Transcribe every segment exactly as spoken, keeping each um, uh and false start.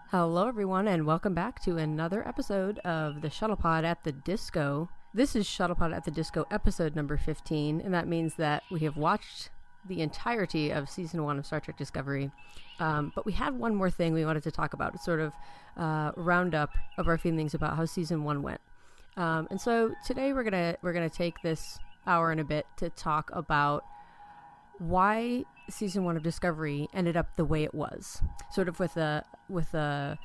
Hello, everyone, and welcome back to another episode of the Shuttlepod at the Disco. This is Shuttlepod at the Disco episode number fifteen, and that means that we have watched the entirety of season one of Star Trek Discovery. Um, but we had one more thing we wanted to talk about, a sort of uh, roundup of our feelings about how season one went. Um, and so today we're gonna we're gonna take this hour and a bit to talk about why season one of Discovery ended up the way it was, sort of with a with a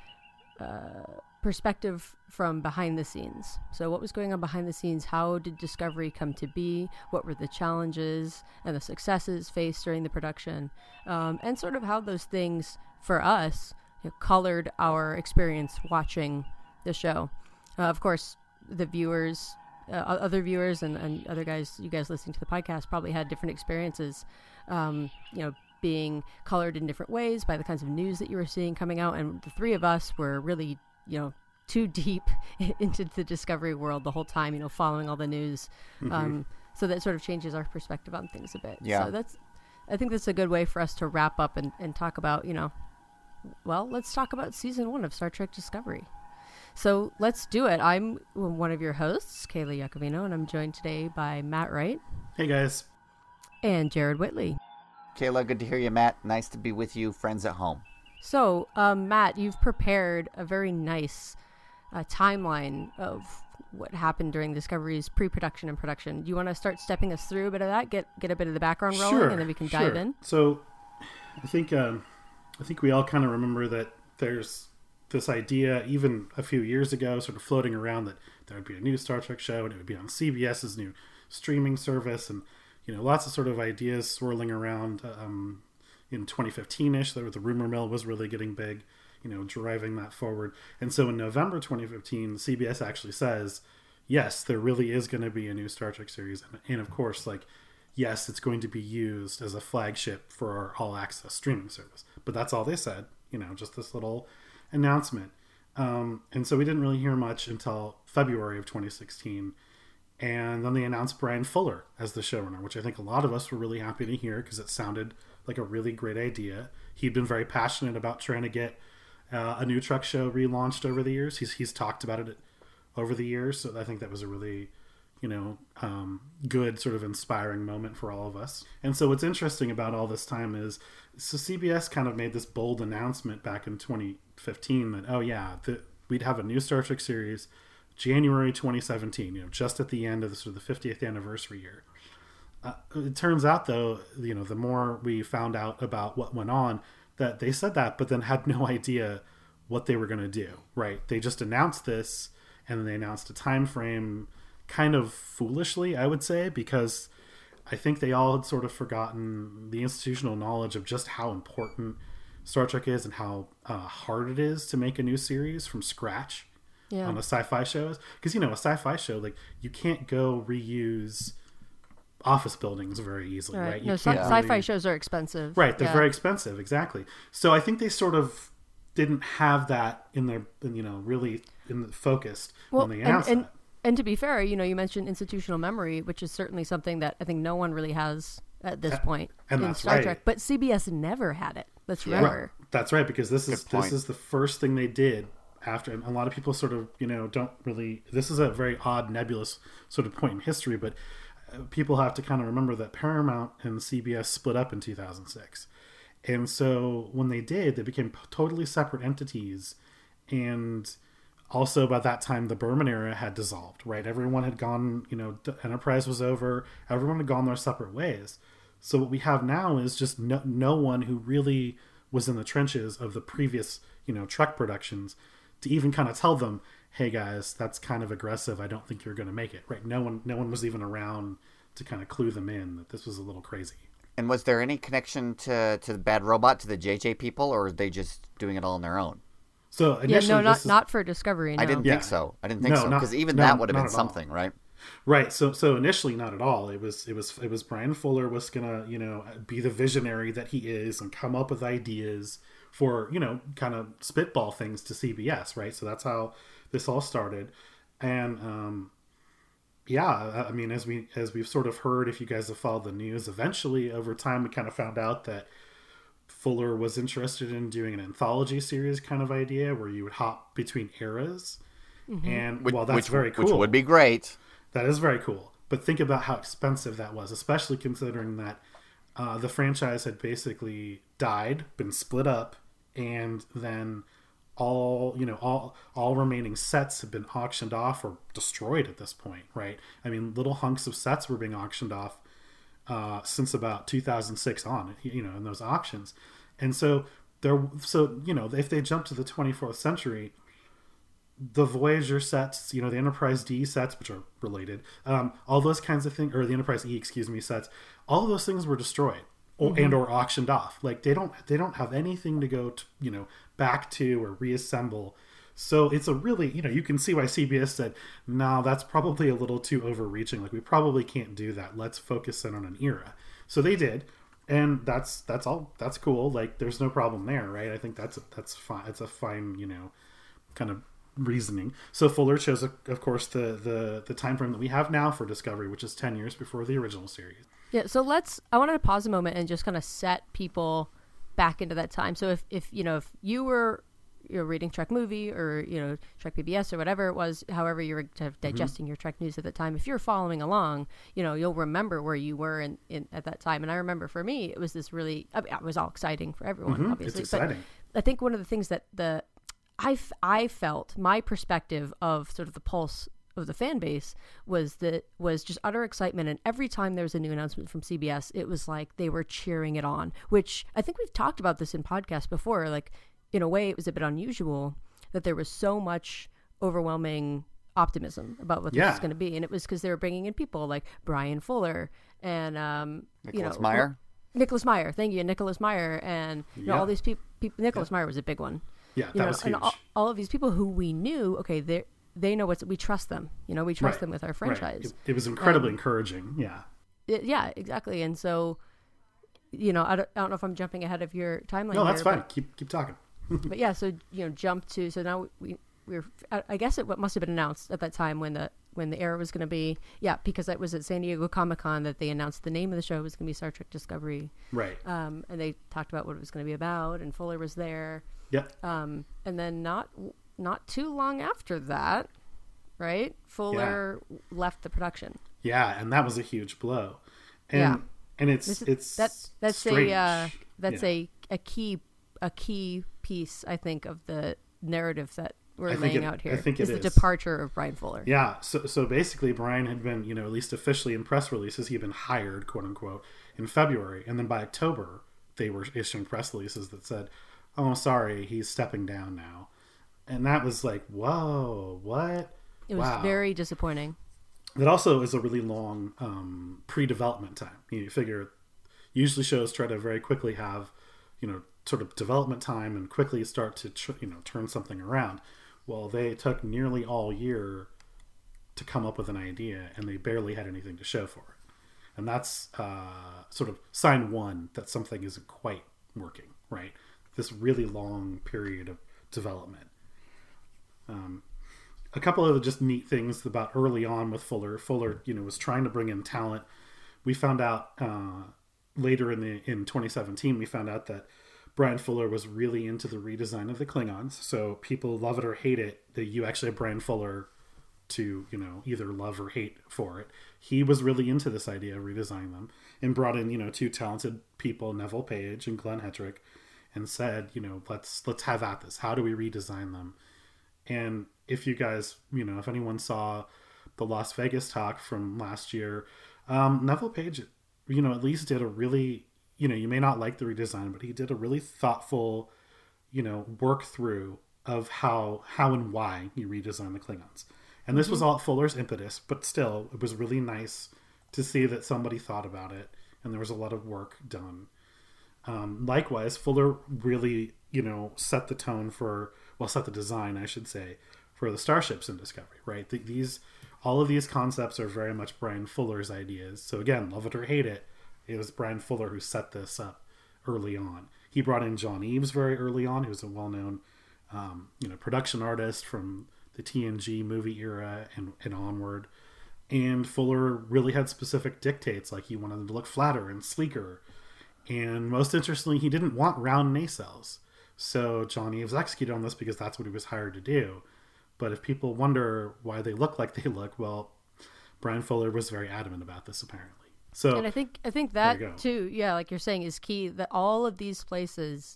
uh, perspective from behind the scenes. So what was going on behind the scenes? How did Discovery come to be? What were the challenges and the successes faced during the production? Um, and sort of how those things, for us, you know, colored our experience watching the show. Uh, of course, the viewers, uh, other viewers and, and other guys, you guys listening to the podcast probably had different experiences, um, you know, being colored in different ways by the kinds of news that you were seeing coming out. And the three of us were really, you know, too deep into the Discovery world the whole time, you know, following all the news. Mm-hmm. Um, so that sort of changes our perspective on things a bit. Yeah. So that's, I think that's a good way for us to wrap up and, and talk about, you know, well, let's talk about season one of Star Trek Discovery. So let's do it. I'm one of your hosts, Kayla Iacovino, and I'm joined today by Matt Wright. Hey, guys. And Jared Whitley. Kayla, good to hear you, Matt. Nice to be with you, friends at home. So, um, Matt, you've prepared a very nice uh, timeline of what happened during Discovery's pre-production and production. Do you want to start stepping us through a bit of that, get get a bit of the background rolling, sure, and then we can sure. dive in? So, I think um, I think we all kind of remember that there's this idea, even a few years ago, sort of floating around that there would be a new Star Trek show, and it would be on CBS's new streaming service, and you know, lots of sort of ideas swirling around. Um, in twenty fifteen-ish, the rumor mill was really getting big, you know, driving that forward. And so in November twenty fifteen, C B S actually says, yes, there really is going to be a new Star Trek series. And, and of course, like, yes, it's going to be used as a flagship for our all-access streaming service. But that's all they said, you know, just this little announcement. Um, and so we didn't really hear much until February of twenty sixteen. And then they announced Brian Fuller as the showrunner, which I think a lot of us were really happy to hear because it sounded like a really great idea. He'd been very passionate about trying to get uh, a new Trek show relaunched over the years. He's he's talked about it over the years, so I think that was a really, you know, um, good sort of inspiring moment for all of us. And so what's interesting about all this time is, so C B S kind of made this bold announcement back in twenty fifteen that, oh yeah, the, we'd have a new Star Trek series January twenty seventeen, you know, just at the end of the sort of the fiftieth anniversary year. Uh, it turns out, though, you know, the more we found out about what went on, that they said that, but then had no idea what they were going to do, right? They just announced this, and then they announced a time frame kind of foolishly, I would say, because I think they all had sort of forgotten the institutional knowledge of just how important Star Trek is and how uh, hard it is to make a new series from scratch. Yeah. On a sci-fi show, because you know a sci-fi show, like, you can't go reuse office buildings very easily, right? right? You no, can't sci- really... sci-fi shows are expensive, right? They're yeah. very expensive, exactly. So I think they sort of didn't have that in their, you know, really in the focused well, when they announced and, and, that. And to be fair, you know, you mentioned institutional memory, which is certainly something that I think no one really has at this point and in that's Star right. Trek. But C B S never had it. Let's Yeah. remember. Right. That's right, because this Good is point. this is the first thing they did. After, and a lot of people sort of, you know, don't really, this is a very odd, nebulous sort of point in history, but people have to kind of remember that Paramount and C B S split up in two thousand six. And so when they did, they became totally separate entities. And also by that time, the Berman era had dissolved, right? Everyone had gone, you know, Enterprise was over. Everyone had gone their separate ways. So what we have now is just no, no one who really was in the trenches of the previous, you know, Trek productions to even kind of tell them, hey guys, that's kind of aggressive. I don't think you're going to make it, right? No one, no one was even around to kind of clue them in that this was a little crazy. And was there any connection to, to the Bad Robot, to the J J people, or are they just doing it all on their own? So initially, yeah, no, not is... not for Discovery. No. I didn't Yeah. think so. I didn't think No, so, not- because even no, that would have not been at all. something, right? Right. So, so initially, not at all. It was, it was, it was Brian Fuller was gonna, you know, be the visionary that he is and come up with ideas for, you know, kind of spitball things to C B S, right? So that's how this all started. And um, yeah, I mean, as we as we've sort of heard, if you guys have followed the news, eventually over time we kind of found out that Fuller was interested in doing an anthology series kind of idea where you would hop between eras. Mm-hmm. And which, well, that's which, very cool. Which would be great. That is very cool. But think about how expensive that was, especially considering that uh, the franchise had basically died, been split up, and then all you know all all remaining sets have been auctioned off or destroyed at this point, right? I mean, little hunks of sets were being auctioned off uh, since about two thousand six on, you know, in those auctions, and so there. So you know, if they jump to the twenty-fourth century, the Voyager sets, you know, the Enterprise D sets, which are related, um, all those kinds of things, or the Enterprise E, excuse me, sets, all of those things were destroyed or, mm-hmm. and or auctioned off. Like they don't, they don't have anything to go to, you know, back to or reassemble. So it's a really, you know, you can see why C B S said, no, that's probably a little too overreaching. Like we probably can't do that. Let's focus in on an era. So they did. And that's, that's all, that's cool. Like there's no problem there, right? I think that's, that's fine. It's a fine, you know, kind of reasoning. So Fuller chose, of course, the the the time frame that we have now for Discovery, which is ten years before the original series. Yeah. So let's. I wanted to pause a moment and just kind of set people back into that time. So if if you know if you were you're reading Trek Movie or you know Trek P B S or whatever it was, however you were digesting mm-hmm. your Trek news at the time, if you're following along, you know you'll remember where you were in, in at that time. And I remember for me, it was this really. I mean, it was all exciting for everyone, mm-hmm. obviously. It's exciting. But I think one of the things that the I, f- I felt my perspective of sort of the pulse of the fan base was that was just utter excitement. And every time there was a new announcement from C B S, it was like they were cheering it on, which I think we've talked about this in podcasts before. Like in a way, it was a bit unusual that there was so much overwhelming optimism about what yeah. this was going to be. And it was because they were bringing in people like Brian Fuller and, um, Nicholas you know, Meyer. Nicholas Meyer. Thank you. Nicholas Meyer. And you know, yeah. all these people, people Nicholas yeah. Meyer was a big one. Yeah, that you know, was huge. And all, all of these people who we knew, okay, they they know what's we trust them. You know, we trust right. them with our franchise. Right. It, it was incredibly um, encouraging. Yeah. It, yeah, exactly. And so, you know, I don't, I don't know if I'm jumping ahead of your timeline. No, that's here, fine. But, keep keep talking. but yeah, so you know, jump to so now we we were. I, I guess it must have been announced at that time when the when the era was going to be. Yeah, because it was at San Diego Comic-Con that they announced the name of the show was going to be Star Trek Discovery. Right. Um, and they talked about what it was going to be about, and Fuller was there. Yep. Um, and then not not too long after that, right? Fuller yeah. left the production. Yeah, and that was a huge blow. And yeah. and it's is, it's that's that's strange. a uh, that's yeah. a a key a key piece, I think, of the narrative that we're I laying it, out here. I think is it the is. departure of Brian Fuller. Yeah. So so basically, Brian had been, you know, at least officially in press releases, he had been hired, quote unquote, in February, and then by October they were issuing press releases that said, "Oh, sorry, he's stepping down now," and that was like, "Whoa, what?" It was wow. very disappointing. That also is a really long um, pre-development time. You figure usually shows try to very quickly have, you know, sort of development time and quickly start to tr- you know turn something around. Well, they took nearly all year to come up with an idea, and they barely had anything to show for it. And that's uh, sort of sign one that something isn't quite working, right? This really long period of development. Um, a couple of just neat things about early on with Fuller. Fuller, you know, was trying to bring in talent. We found out uh, later in the in twenty seventeen, we found out that Brian Fuller was really into the redesign of the Klingons. So people love it or hate it, that you actually have Brian Fuller to, you know, either love or hate for it. He was really into this idea of redesigning them and brought in, you know, two talented people, Neville Page and Glenn Hetrick, and said, you know, let's let's have at this. How do we redesign them? And if you guys, you know, if anyone saw the Las Vegas talk from last year, um, Neville Page, you know, at least did a really, you know, you may not like the redesign, but he did a really thoughtful, you know, work through of how how and why you redesign the Klingons. And this mm-hmm. was all Fuller's impetus, but still, it was really nice to see that somebody thought about it, and there was a lot of work done. Um, likewise, Fuller really, you know, set the tone for, well, set the design, I should say, for the starships in Discovery, right? The, these, all of these concepts are very much Brian Fuller's ideas. So again, love it or hate it, it was Brian Fuller who set this up early on. He brought in John Eaves very early on, who's a well-known, um, you know, production artist from the T N G movie era and, and onward. And Fuller really had specific dictates, like he wanted them to look flatter and sleeker. And most interestingly, he didn't want round nacelles. So John Eaves executed on this because that's what he was hired to do. But if people wonder why they look like they look, well, Brian Fuller was very adamant about this, apparently. So, and I think I think that too, yeah, like you're saying, is key. That all of these places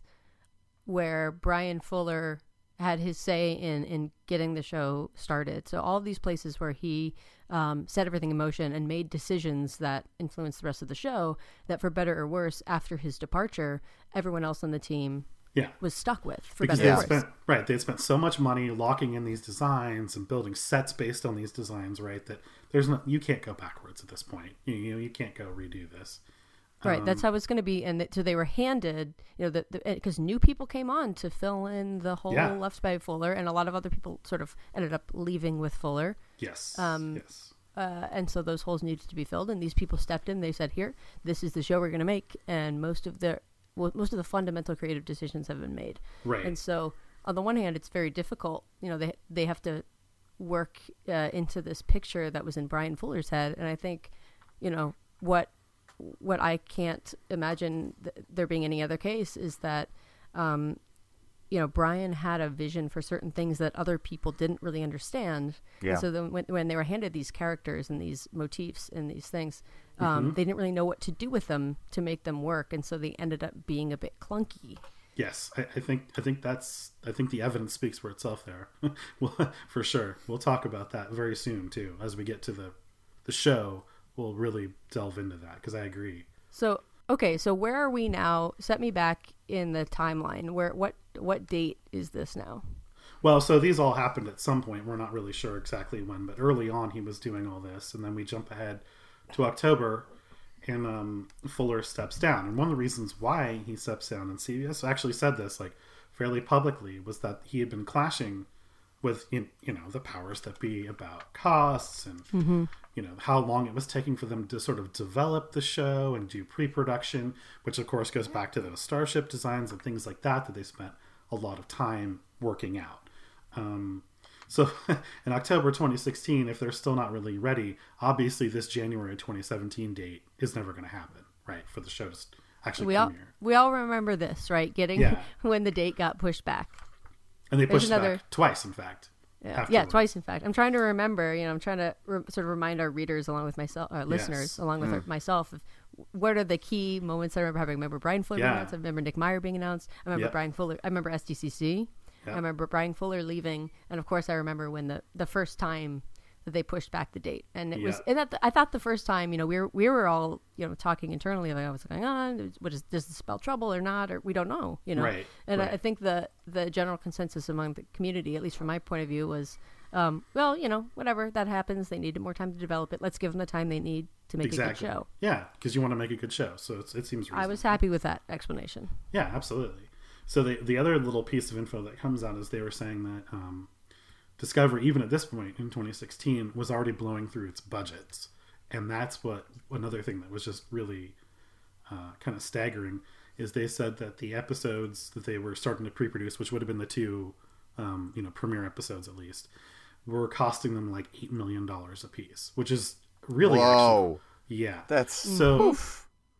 where Brian Fuller had his say in in getting the show started. So all of these places where he um, set everything in motion and made decisions that influenced the rest of the show, that for better or worse, after his departure, everyone else on the team yeah. was stuck with, for because better or worse. worse. Spent, right, they had spent so much money locking in these designs and building sets based on these designs, right, that there's no, you can't go backwards at this point. You, you know, you can't go redo this. Right, Um, that's how it's going to be, and th- so they were handed, you know, the because new people came on to fill in the hole Yeah. left by Fuller, and a lot of other people sort of ended up leaving with Fuller. Yes. Um, yes. Uh, and so those holes needed to be filled, and these people stepped in. They said, "Here, this is the show we're going to make," and most of the well, most of the fundamental creative decisions have been made. Right. And so, on the one hand, it's very difficult. You know, they they have to work uh, into this picture that was in Brian Fuller's head, and I think, you know, what what I can't imagine th- there being any other case is that. Um, you know, Brian had a vision for certain things that other people didn't really understand. Yeah. And so then when, when they were handed these characters and these motifs and these things, um, Mm-hmm. they didn't really know what to do with them to make them work. And so they ended up being a bit clunky. Yes, I, I think I think that's I think the evidence speaks for itself there. Well, for sure. We'll talk about that very soon too. As we get to the the show, we'll really delve into that because I agree. So, okay, so where are we now? Set me back in the timeline. Where what what date is this now? Well, so these all happened at some point. We're not really sure exactly when, but early on he was doing all this, and then we jump ahead to October, and um, Fuller steps down. And one of the reasons why he steps down, and C B S actually said this like fairly publicly, was that he had been clashing with you know the powers that be about costs and Mm-hmm. you know how long it was taking for them to sort of develop the show and do pre-production, which of course goes back to those starship designs and things like that that they spent a lot of time working out. Um, so in October twenty sixteen, if they're still not really ready, obviously this January twenty seventeen date is never going to happen, right? For the show to actually We all premiere. we all remember this, right? Getting Yeah. when the date got pushed back. And they There's pushed another- back twice, in fact. Yeah, yeah, afterwards. twice in fact. I'm trying to remember. You know, I'm trying to re- sort of remind our readers, along with myself, our listeners, Yes. along with our, myself, of what are the key moments I remember having. I remember Brian Fuller being Yeah. announced. I remember Nick Meyer being announced. I remember Yep. Brian Fuller. I remember S D C C. Yep. I remember Brian Fuller leaving, and of course, I remember when the the first time that they pushed back the date, and it was, Yeah. and that I thought the first time, you know, we were we were all, you know, talking internally like, what's going on? What is does this spell trouble or not? Or we don't know, you know. Right, And I, right. I think the the general consensus among the community, at least from my point of view, was, um, well, you know, whatever that happens, they needed more time to develop it. Let's give them the time they need to make Exactly. a good show. Yeah, because you want to make a good show, so it's, it seems reasonable. I was happy with that explanation. Yeah, absolutely. So the the other little piece of info that comes out is they were saying that um, Discovery, even at this point in twenty sixteen, was already blowing through its budgets, and that's what another thing that was just really uh, kind of staggering is they said that the episodes that they were starting to pre-produce, which would have been the two, um, you know, premiere episodes at least, were costing them like eight million dollars a piece, which is really Whoa. actually, yeah, That's so. oof.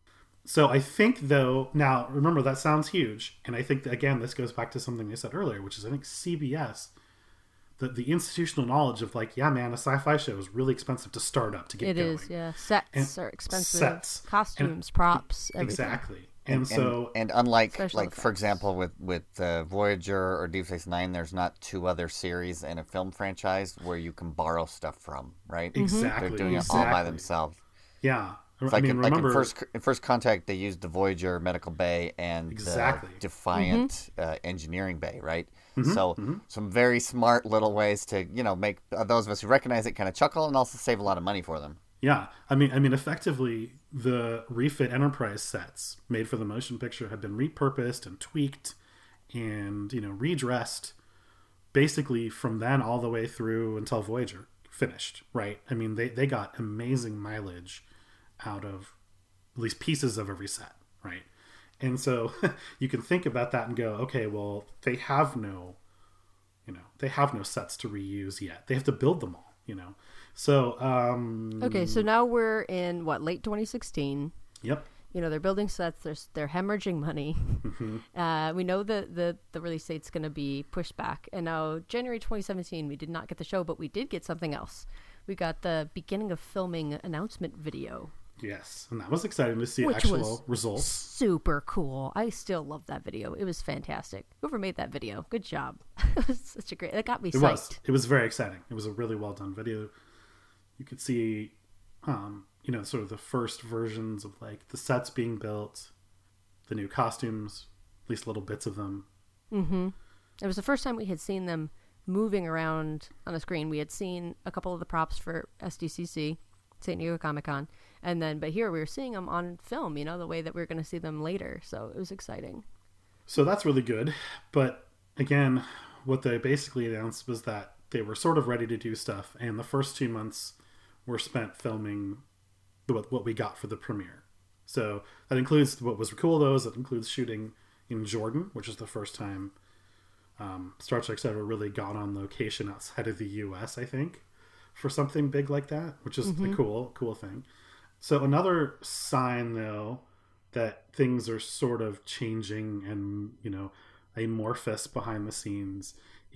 So I think, though, now, remember, that sounds huge. And I think, that, again, this goes back to something they said earlier, which is I think C B S, the, the institutional knowledge of, like, yeah, man, a sci-fi show is really expensive to start up, to get It going. is, yeah. Sets And are expensive. sets. Costumes, And- props, everything. Exactly. And, And, so, and unlike, Special like for effects. example, with with uh, Voyager or Deep Space Nine, there's not two other series in a film franchise where you can borrow stuff from, right? exactly. They're doing it exactly. all by themselves. Yeah. It's I like, mean, in, like remember, in first in First Contact, they used the Voyager Medical Bay and Exactly. the Defiant uh, Engineering Bay, right? Mm-hmm, So some very smart little ways to you know make uh, those of us who recognize it kind of chuckle and also save a lot of money for them. yeah. I mean, I mean, effectively, the refit Enterprise sets made for the motion picture have been repurposed and tweaked and, you know, redressed basically from then all the way through until Voyager finished, right? I mean, they, they got amazing mileage out of at least pieces of every set, right? And so you can think about that and go, okay, well, they have no, you know, they have no sets to reuse yet. They have to build them all, you know? So, um, Okay, so now we're in, what, late twenty sixteen. yep. You know, they're building sets. They're they're hemorrhaging money. Mm-hmm. Uh, we know that the the release date's going to be pushed back. And now January twenty seventeen, we did not get the show, but we did get something else. We got the beginning of filming announcement video. Yes, and that was exciting to see Which actual was results. Super cool. I still love that video. It was fantastic. Whoever made that video, good job. It was such a great. It got me It psyched. was. It was very exciting. It was a really well done video. You could see, um, you know, sort of the first versions of like the sets being built, the new costumes, at least little bits of them. Mm-hmm. It was the first time we had seen them moving around on a screen. We had seen a couple of the props for S D C C, San Diego Comic-Con, and then but here we were seeing them on film, you know, the way that we were going to see them later. So it was exciting. So that's really good. But again, what they basically announced was that they were sort of ready to do stuff, and the first two months were spent filming what what we got for the premiere. So that includes what was cool though is that includes shooting in Jordan, which is the first time um, Star Trek's ever really gone on location outside of the U S, I think, for something big like that, which is mm-hmm. a cool cool thing. So another sign though that things are sort of changing and, you know, amorphous behind the scenes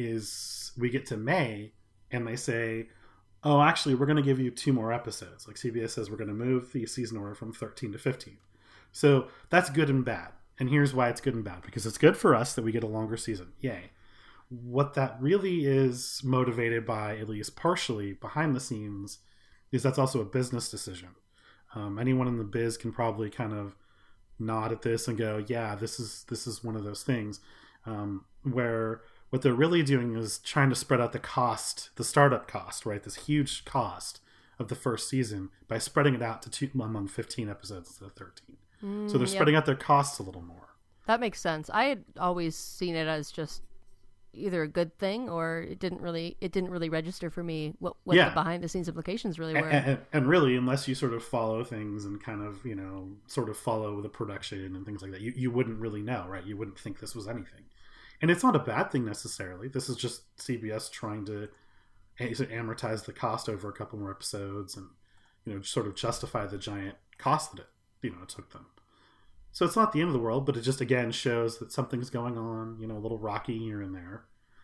is we get to May and they say, oh, actually, we're going to give you two more episodes. Like C B S says, we're going to move the season order from thirteen to fifteen. So that's good and bad. And here's why it's good and bad. Because it's good for us that we get a longer season. Yay. What that really is motivated by, at least partially behind the scenes, is that's also a business decision. Um, anyone in the biz can probably kind of nod at this and go, yeah, this is this is one of those things um, where what they're really doing is trying to spread out the cost, the startup cost, right? This huge cost of the first season by spreading it out to two, among fifteen episodes instead of thirteen. Mm, so they're spreading yep. out their costs a little more. That makes sense. I had always seen it as just either a good thing or it didn't really it didn't really register for me what, what yeah. the behind the scenes implications really were. And, and, and really, unless you sort of follow things and kind of, you know, sort of follow the production and things like that, you, you wouldn't really know, right? You wouldn't think this was anything. And it's not a bad thing necessarily. This is just C B S trying to amortize the cost over a couple more episodes and, you know, sort of justify the giant cost that it, you know, it took them. So it's not the end of the world, but it just, again, shows that something's going on, you know, a little rocky here and there.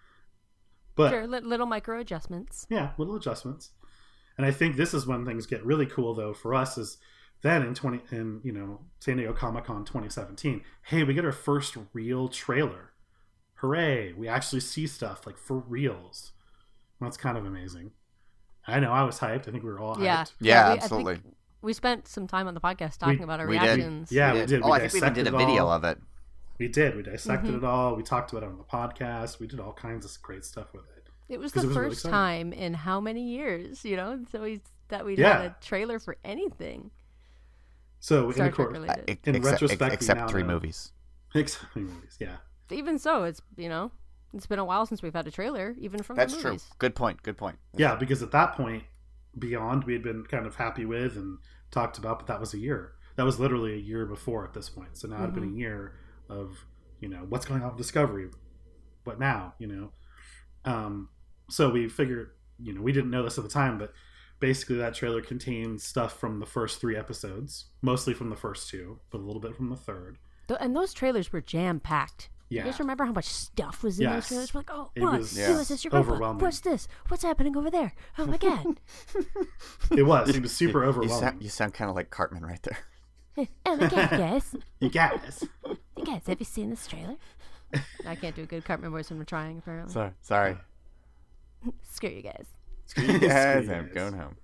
But sure, little micro adjustments. Yeah, little adjustments. And I think this is when things get really cool, though, for us is then in twenty in, you know, San Diego Comic-Con twenty seventeen, hey, we get our first real trailer. Hooray, we actually see stuff, like, for reals. That's kind of amazing. I know, I was hyped. I think we were all yeah. hyped. Yeah, yeah we, absolutely. We spent some time on the podcast talking we, about our we reactions. Did. Yeah, we we did. did. Oh, we I think we even did a video all. of it. We did. We dissected mm-hmm. it all. We talked about it on the podcast. We did all kinds of great stuff with it. It was the it was first really time in how many years, you know, so we that we yeah. had a trailer for anything. So Star in, Trek cor- related. in except, retrospect, except three know, movies. Except three movies, yeah. Even so, it's, you know, it's been a while since we've had a trailer, even from That's the true. movies. Good point. Good point. That's yeah, true. because at that point, Beyond we had been kind of happy with and talked about, but that was a year. That was literally a year before at this point. So now mm-hmm. it had been a year of, you know, what's going on with Discovery? What now, you know? Um, so we figured, you know, we didn't know this at the time, but basically that trailer contains stuff from the first three episodes, mostly from the first two, but a little bit from the third. And those trailers were jam-packed. Yeah. You guys remember how much stuff was in yes. those trailers? We're like, oh, it what? Was, yeah. Who is this? Your grandpa? Overwhelming. What's this? What's happening over there? Oh, my God. It was. It was super you, overwhelming. You sound, you sound kind of like Cartman right there. Oh, my God, guys. You guys. You guys, have you seen this trailer? I can't do a good Cartman voice when we're trying, apparently. Sorry. Sorry. Screw you guys. Screw you guys. I'm going home.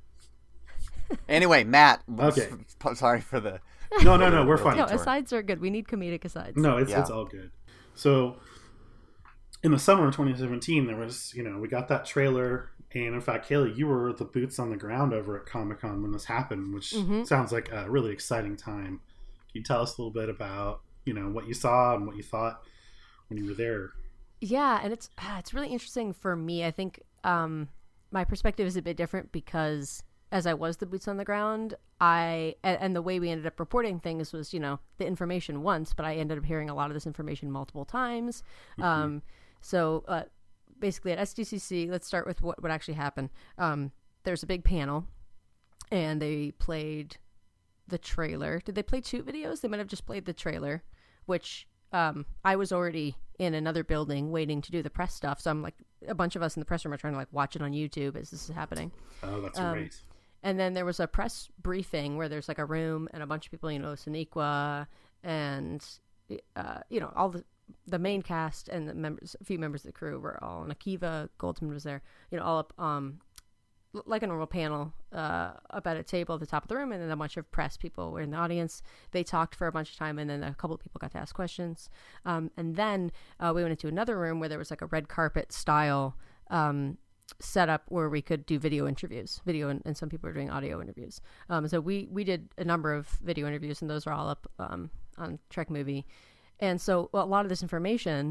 Anyway, Matt. Okay. Sorry for the... No, no, no, we're fine. No, asides are good. We need comedic asides. No, it's yeah. it's all good. So, in the summer of twenty seventeen, there was, you know, we got that trailer, and in fact, Kaylee, you were the boots on the ground over at Comic-Con when this happened, which mm-hmm. sounds like a really exciting time. Can you tell us a little bit about, you know, what you saw and what you thought when you were there? Yeah, and it's ah, it's really interesting for me. I think um, my perspective is a bit different because as I was the boots on the ground, I and, and the way we ended up reporting things was, you know, the information once, but I ended up hearing a lot of this information multiple times. Mm-hmm. Um, so uh, basically at S D C C, let's start with what, what actually happened. Um, there's a big panel, and they played the trailer. Did they play two videos? They might have just played the trailer, which um, I was already in another building waiting to do the press stuff. So I'm like, a bunch of us in the press room are trying to like watch it on YouTube as this is happening. Oh, that's Um, great. And then there was a press briefing where there's like a room and a bunch of people, you know, Sonequa and, uh, you know, all the the main cast and the members, a few members of the crew were all, and Akiva Goldsman was there, you know, all up, um, l- like a normal panel, uh, up at a table at the top of the room. And then a bunch of press people were in the audience. They talked for a bunch of time, and then a couple of people got to ask questions. Um, and then uh, we went into another room where there was like a red carpet style, um, setup where we could do video interviews, video, and, and some people were doing audio interviews. Um, so we, we did a number of video interviews, and those are all up, um, on Trek Movie. And so a lot of this information,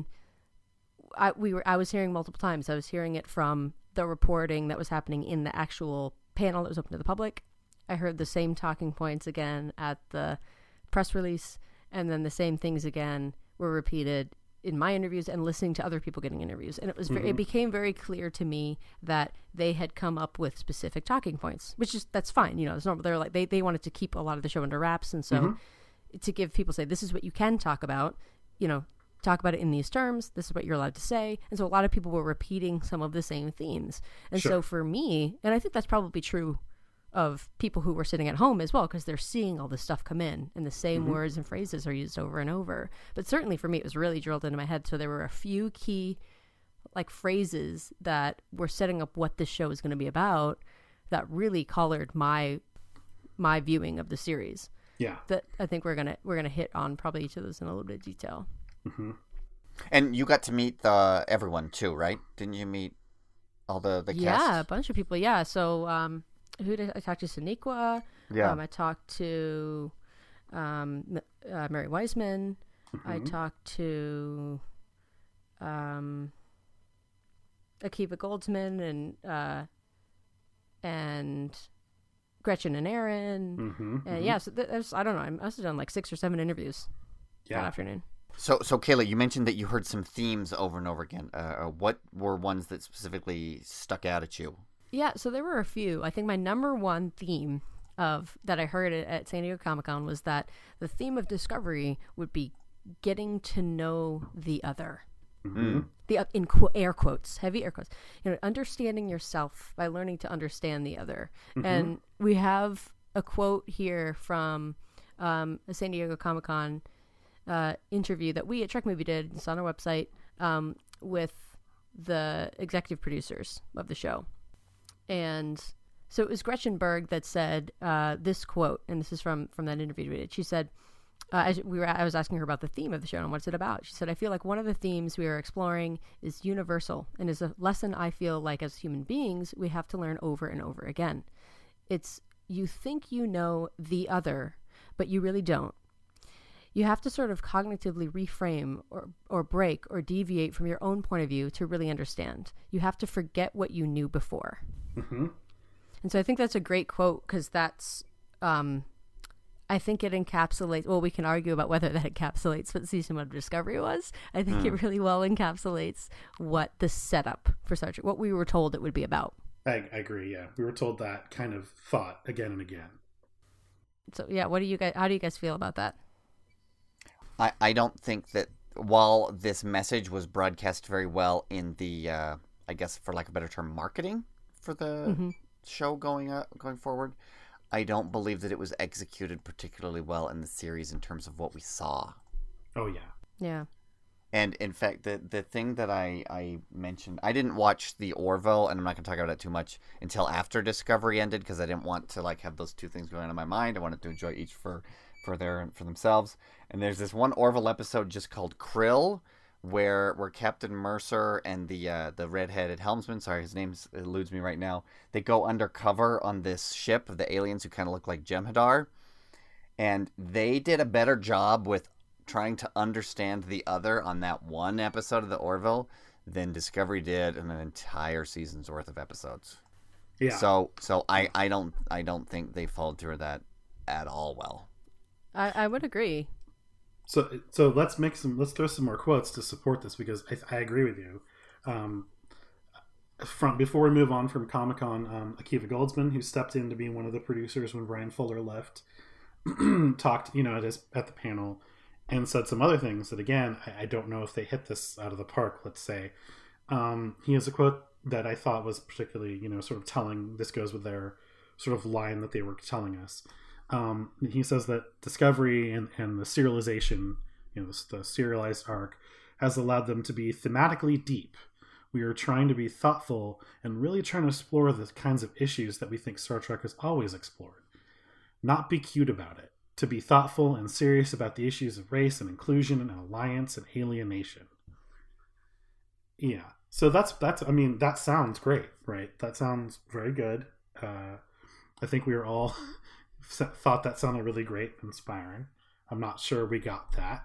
I we were I was hearing multiple times. I was hearing it from the reporting that was happening in the actual panel that was open to the public. I heard the same talking points again at the press release, and then the same things again were repeated in my interviews and listening to other people getting interviews. And it was very, Mm-hmm. it became very clear to me that they had come up with specific talking points, which is that's fine. You know, it's normal. They're like they they wanted to keep a lot of the show under wraps, and so. Mm-hmm. To give people say this is what you can talk about, you know, talk about it in these terms. This is what you're allowed to say. And so a lot of people were repeating some of the same themes. And Sure. so for me, and I think that's probably true of people who were sitting at home as well, because they're seeing all this stuff come in and the same Mm-hmm. words and phrases are used over and over. But certainly for me, it was really drilled into my head. So there were a few key like phrases that were setting up what this show is going to be about that really colored my my viewing of the series. Yeah. That I think we're gonna we're gonna hit on probably each of those in a little bit of detail. Mm-hmm. And you got to meet the everyone too, right? Didn't you meet all the the Yeah, a cast? bunch of people. Yeah, so um, who did I talk to? Sonequa. Yeah. Um, I talked to um, M- uh, Mary Wiseman. I talked to um, Akiva Goldsman and uh, and Gretchen and Aaron. Mm-hmm. And yeah, so th- there's I don't know. I must have done like six or seven interviews that Yeah. afternoon. So, so Kayla, you mentioned that you heard some themes over and over again. Uh, what were ones that specifically stuck out at you? Yeah, so there were a few. I think my number one theme of that I heard at, at San Diego Comic-Con was that the theme of Discovery would be getting to know the other. Mm-hmm. The in qu- air quotes, heavy air quotes. You know, understanding yourself by learning to understand the other. Mm-hmm. And we have a quote here from um, a San Diego Comic-Con uh, interview that we at Trek Movie did. It's on our website um, with the executive producers of the show. And so it was Gretchen Berg that said uh, this quote, and this is from from that interview we did. She said, uh, as we were, I was asking her about the theme of the show and what's it about. She said, I feel like one of the themes we are exploring is universal and is a lesson I feel like as human beings we have to learn over and over again. It's you think you know the other, but you really don't. You have to sort of cognitively reframe or, or break or deviate from your own point of view to really understand. You have to forget what you knew before. Mm-hmm. And so I think that's a great quote because that's, um, I think it encapsulates, well, we can argue about whether that encapsulates what season one of Discovery was. I think Hmm. it really well encapsulates what the setup for Star Trek, what we were told it would be about. I, I agree. Yeah, we were told that kind of thought again and again. So yeah, what do you guys, how do you guys feel about that? I, I don't think that while this message was broadcast very well in the, uh, I guess for lack of a better term, marketing for the Mhm. show going uh, going forward, I don't believe that it was executed particularly well in the series in terms of what we saw. Oh yeah. Yeah. And in fact, the the thing that I, I mentioned, I didn't watch the Orville, and I'm not going to talk about it too much until after Discovery ended because I didn't want to like have those two things going on in my mind. I wanted to enjoy each for for their for themselves. And there's this one Orville episode just called Krill, where where Captain Mercer and the uh, the redheaded helmsman, sorry, his name eludes me right now, they go undercover on this ship of the aliens who kind of look like Jem'Hadar, and they did a better job with trying to understand the other on that one episode of the Orville than Discovery did in an entire season's worth of episodes. Yeah. So so I, I don't I don't think they followed through that at all well. I, I would agree. So, so let's make some. Let's throw some more quotes to support this because I, I agree with you. Um, from before we move on from Comic Con, um, Akiva Goldsman, who stepped in to be one of the producers when Brian Fuller left, talked, you know, at, his, at the panel and said some other things that, again, I, I don't know if they hit this out of the park, let's say. Um, he has a quote that I thought was particularly, you know, sort of telling. This goes with their sort of line that they were telling us. Um, he says that Discovery and, and the serialization, you know, the, the serialized arc, has allowed them to be thematically deep. We are trying to be thoughtful and really trying to explore the kinds of issues that we think Star Trek has always explored. Not be cute about it. To be thoughtful and serious about the issues of race and inclusion and alliance and alienation. Yeah. So that's, that's, I mean, that sounds great, right? That sounds very good. Uh, I think we were all thought that sounded really great, inspiring. I'm not sure we got that.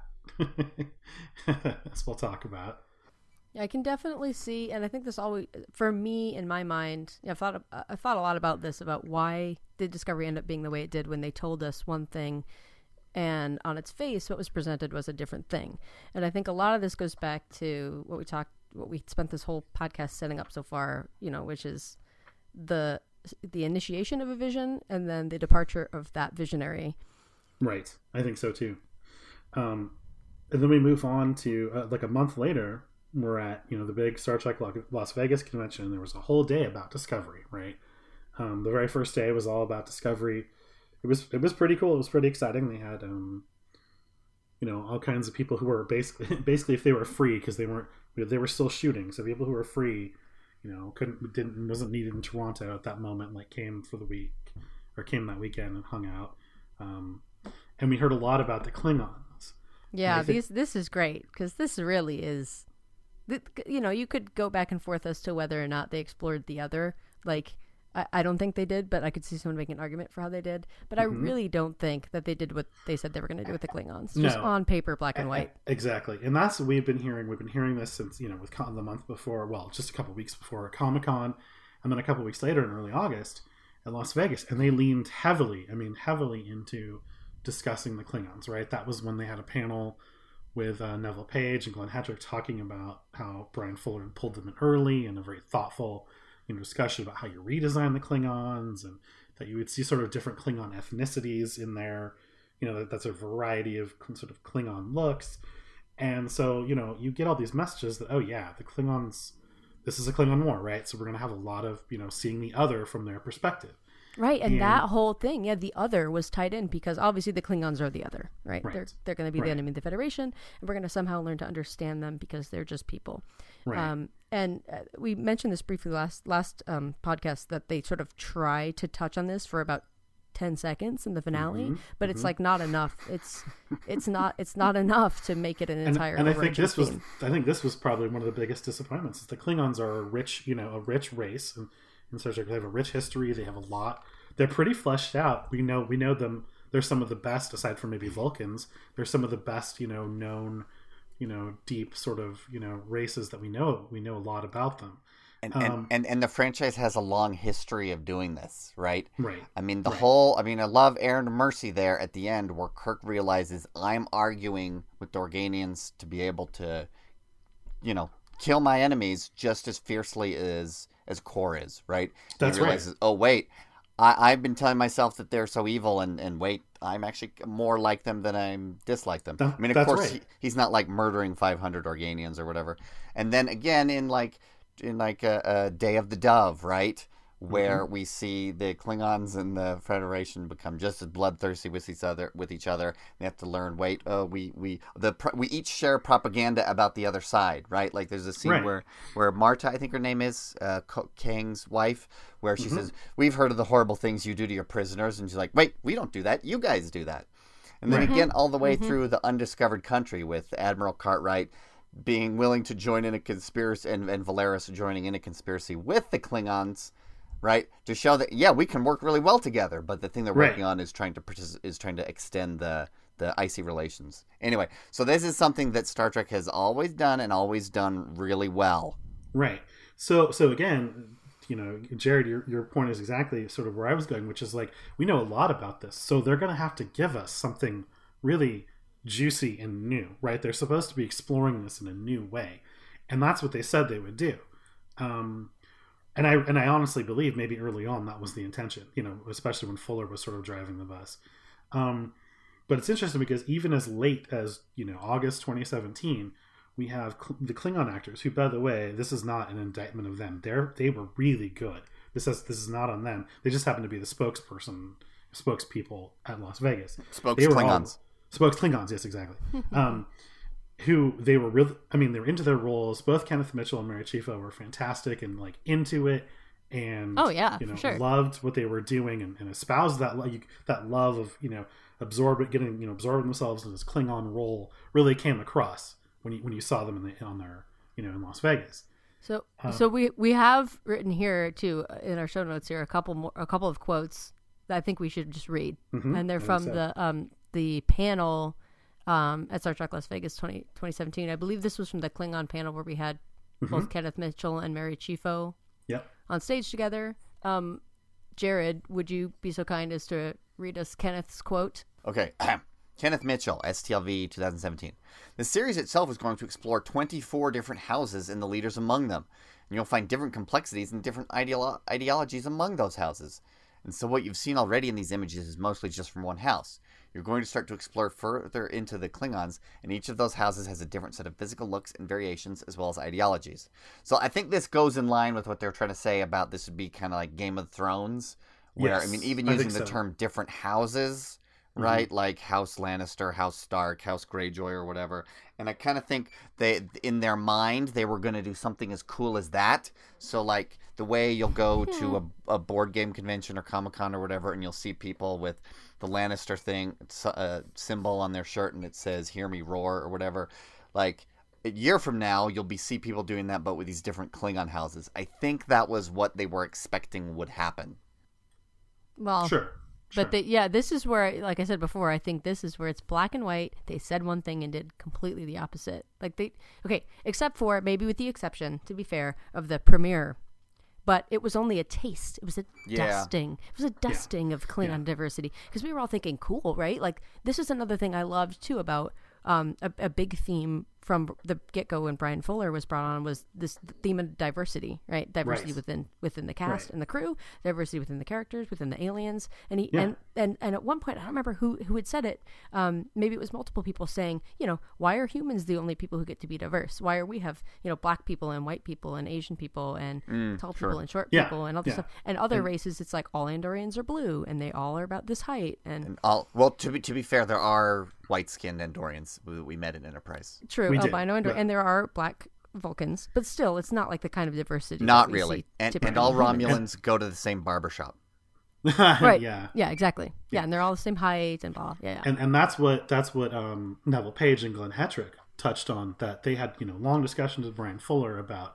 As we'll talk about. I can definitely see, and I think this always, for me, in my mind, I've thought, I thought a lot about this, about why did Discovery end up being the way it did when they told us one thing, and on its face, what was presented was a different thing. And I think a lot of this goes back to what we talked, what we spent this whole podcast setting up so far, you know, which is the the initiation of a vision and then the departure of that visionary. Right. I think so too. Um, and then we move on to uh, like a month later. We're at, you know, the big Star Trek Las Vegas convention, and there was a whole day about Discovery, right? Um, the very first day was all about Discovery. It was it was pretty cool. It was pretty exciting. They had, um, you know, all kinds of people who were basically basically if they were free, because they weren't they were still shooting, so people who were free, you know, couldn't didn't wasn't needed in Toronto at that moment, like came for the week or came that weekend and hung out. Um, and we heard a lot about the Klingons. Yeah, think, these this is great because this really is. You know, you could go back and forth as to whether or not they explored the other. Like, I, I don't think they did, but I could see someone making an argument for how they did. But mm-hmm. I really don't think that they did what they said they were going to do with the Klingons. Just no. on paper, black and white. Exactly. And that's what we've been hearing. We've been hearing this since, you know, with Con- the month before, well, just a couple weeks before Comic-Con, and then a couple weeks later in early August at Las Vegas. And they leaned heavily, I mean, heavily into discussing the Klingons, right? That was when they had a panel with uh, Neville Page and Glenn Hedrick talking about how Brian Fuller had pulled them in early, and a very thoughtful, you know, discussion about how you redesign the Klingons, and that you would see sort of different Klingon ethnicities in there. You know, that, that's a variety of sort of Klingon looks. And so, you know, you get all these messages that, oh yeah, the Klingons, this is a Klingon war, right? So we're going to have a lot of, you know, seeing the other from their perspective. Right, and, and that whole thing, yeah, the other was tied in because obviously the Klingons are the other, right? right. They're they're going to be right. the enemy of the Federation, and we're going to somehow learn to understand them because they're just people. Right. Um, and uh, we mentioned this briefly last last um, podcast that they sort of try to touch on this for about ten seconds in the finale, mm-hmm. but mm-hmm. it's like not enough. It's it's not it's not enough to make it an entire. And, and I think this theme. was I think this was probably one of the biggest disappointments. Is the Klingons are a rich, you know, a rich race, and in Star Trek they have a rich history. They have a lot. They're pretty fleshed out. We know we know them. They're some of the best, aside from maybe Vulcans. They're some of the best, you know, known, you know, deep sort of, you know, races that we know. We know a lot about them. And, um, and, and, and the franchise has a long history of doing this, right? Right. I mean, the right. whole, I mean, I love Aaron Mercy there at the end where Kirk realizes I'm arguing with the Organians to be able to, you know, kill my enemies just as fiercely as, as Kor is, right? That's he realizes, right. oh, wait. I, I've been telling myself that they're so evil, and, and wait, I'm actually more like them than I dislike them. That, I mean, of that's course, right. he, he's not like murdering five hundred Organians or whatever. And then again, in like in like a, a Day of the Dove, right, where mm-hmm. we see the Klingons and the Federation become just as bloodthirsty with each other. With each other, they have to learn. Wait, oh, we we the we each share propaganda about the other side, right? Like there's a scene right. where where Marta, I think her name is uh, Kang's wife, where she mm-hmm. says, "We've heard of the horrible things you do to your prisoners," and she's like, "Wait, we don't do that. You guys do that." And then right. again, all the way mm-hmm. through the Undiscovered Country with Admiral Cartwright being willing to join in a conspiracy, and, and Valeris joining in a conspiracy with the Klingons, right, to show that yeah, we can work really well together. But the thing they're right. working on is trying to partic- is trying to extend the the icy relations. Anyway, so this is something that Star Trek has always done and always done really well. Right. So so again, you know, Jared, your your point is exactly sort of where I was going, which is like we know a lot about this, so they're going to have to give us something really juicy and new, right? They're supposed to be exploring this in a new way, and that's what they said they would do. Um, and I and I honestly believe maybe early on that was the intention, you know, especially when Fuller was sort of driving the bus. Um, but it's interesting because even as late as, you know, August twenty seventeen, we have cl- the Klingon actors who, by the way, this is not an indictment of them. They're they were really good. This is this is not on them. They just happen to be the spokesperson, spokespeople at Las Vegas. Spokes Klingons. All, spokes Klingons, yes, exactly. um, who they were really, I mean, they were into their roles. Both Kenneth Mitchell and Mary Chieffo were fantastic and like into it. And oh yeah, you know, for sure. loved what they were doing and, and espoused that like that love of, you know, absorb it, getting, you know, absorbing themselves in this Klingon role really came across when you when you saw them in the on their, you know, in Las Vegas. So Um, so we we have written here too in our show notes here a couple more a couple of quotes that I think we should just read, Mhm, and they're I think from so. the um the panel um at Star Trek Las Vegas twenty seventeen. I believe this was from the Klingon panel where we had both Kenneth Mitchell and Mary Chieffo Yep. on stage together. Um, Jared, would you be so kind as to read us Kenneth's quote? Okay. Kenneth Mitchell, S T L V twenty seventeen. The series itself is going to explore twenty-four different houses and the leaders among them. And you'll find different complexities and different ideolo- ideologies among those houses. And so what you've seen already in these images is mostly just from one house. You're going to start to explore further into the Klingons, and each of those houses has a different set of physical looks and variations as well as ideologies. So I think this goes in line with what they're trying to say about this would be kind of like Game of Thrones, where, Yes, I mean, even I using think the so. term different houses, right? Like House Lannister, House Stark, House Greyjoy, or whatever. And I kind of think they, in their mind, they were going to do something as cool as that. So, like, the way you'll go to a, a board game convention or Comic-Con or whatever, and you'll see people with the Lannister thing, it's a symbol on their shirt, and it says, "Hear me roar," or whatever. Like, a year from now, you'll be see people doing that, but with these different Klingon houses. I think that was what they were expecting would happen. Well, Sure. but sure. they, yeah, this is where, like I said before, I think this is where it's black and white. They said one thing and did completely the opposite. Like they, okay, except for maybe with the exception, to be fair, of the premiere. But it was only a taste. It was a Yeah. dusting. It was a dusting of Klingon Yeah. diversity. Because we were all thinking, cool, right? Like, this is another thing I loved, too, about um, a, a big theme from the get-go when Brian Fuller was brought on was this theme of diversity, right? Diversity Right. within within the cast Right. and the crew, diversity within the characters, within the aliens. And he, Yeah. and, and, and at one point, I don't remember who, who had said it. Um, maybe it was multiple people saying, you know, why are humans the only people who get to be diverse? Why are we have, you know, black people and white people and Asian people and tall sure. people and short Yeah, people and all this yeah. stuff? And other races, it's like all Andorians are blue and they all are about this height. And, And all, well, to be, to be fair, there are white-skinned Andorians who we met in Enterprise. true, We did, albino Andor- yeah. and there are black Vulcans, but still, it's not like the kind of diversity. Not that we really. see And, typically and all in humans. Romulans go to the same barbershop. Right. Yeah. Yeah, exactly. Yeah, and they're all the same height and blah. Yeah, yeah. And and that's what that's what um, Neville Page and Glenn Hetrick touched on. That they had, you know, long discussions with Brian Fuller about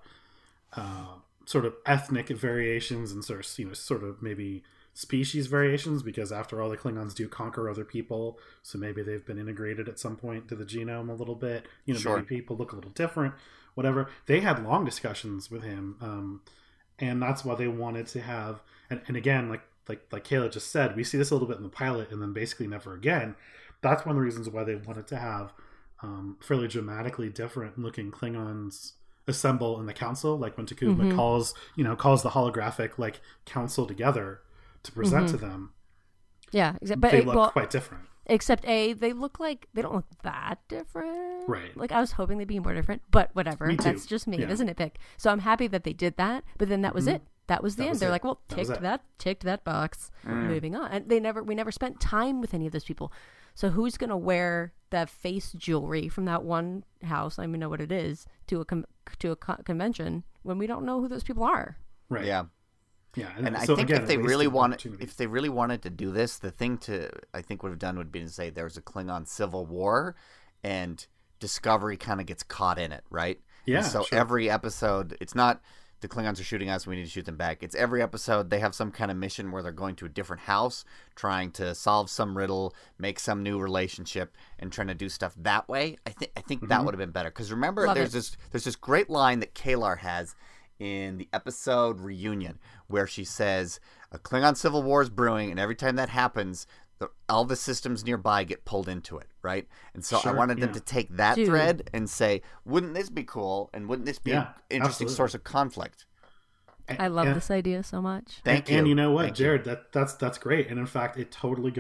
uh, sort of ethnic variations and sort of, you know, sort of maybe species variations, because after all, the Klingons do conquer other people, so maybe they've been integrated at some point to the genome a little bit. You know, Sure. maybe people look a little different, whatever. They had long discussions with him, um, and that's why they wanted to have. And, and again, like like like Kayla just said, we see this a little bit in the pilot, and then basically never again. That's one of the reasons why they wanted to have um, fairly dramatically different looking Klingons assemble in the council, like when Takuma Mhm. calls, you know, calls the holographic like council together to present to them. Yeah, exa- but They it- look well, quite different, except a they look like they don't look that different. right? Like I was hoping they'd be more different, but whatever. Me too. That's just me. Yeah. It doesn't nitpick. So I'm happy that they did that. But then that was it. That was the That end. was They're it. like, well, That was ticked it. that, ticked that box. Moving on. And they never, we never spent time with any of those people. So who's gonna wear that face jewelry from that one house? I don't even know what it is to a com- to a co- convention when we don't know who those people are. Right. Yeah. Yeah. And I so think again, if they a really wasted wanted, opportunity. if they really wanted to do this, the thing to I think would have done would be to say there's a Klingon civil war, and Discovery kind of gets caught in it, right? Yeah, And so sure. every episode, it's not the Klingons are shooting us, we need to shoot them back. It's every episode they have some kind of mission where they're going to a different house, trying to solve some riddle, make some new relationship, and trying to do stuff that way. I think I think Mm-hmm. that would have been better, because remember, Love there's it. this there's this great line that Kalar has in the episode Reunion, where she says a Klingon civil war is brewing, and every time that happens, the, all the systems nearby get pulled into it, right? And so Sure, I wanted them yeah. to take that Dude. thread and say, wouldn't this be cool, and wouldn't this be Yeah, an interesting absolutely. source of conflict? And- I love and- this idea so much. Thank and, you. And you know what, Thank you. Jared, that that's that's great. And in fact, it totally goes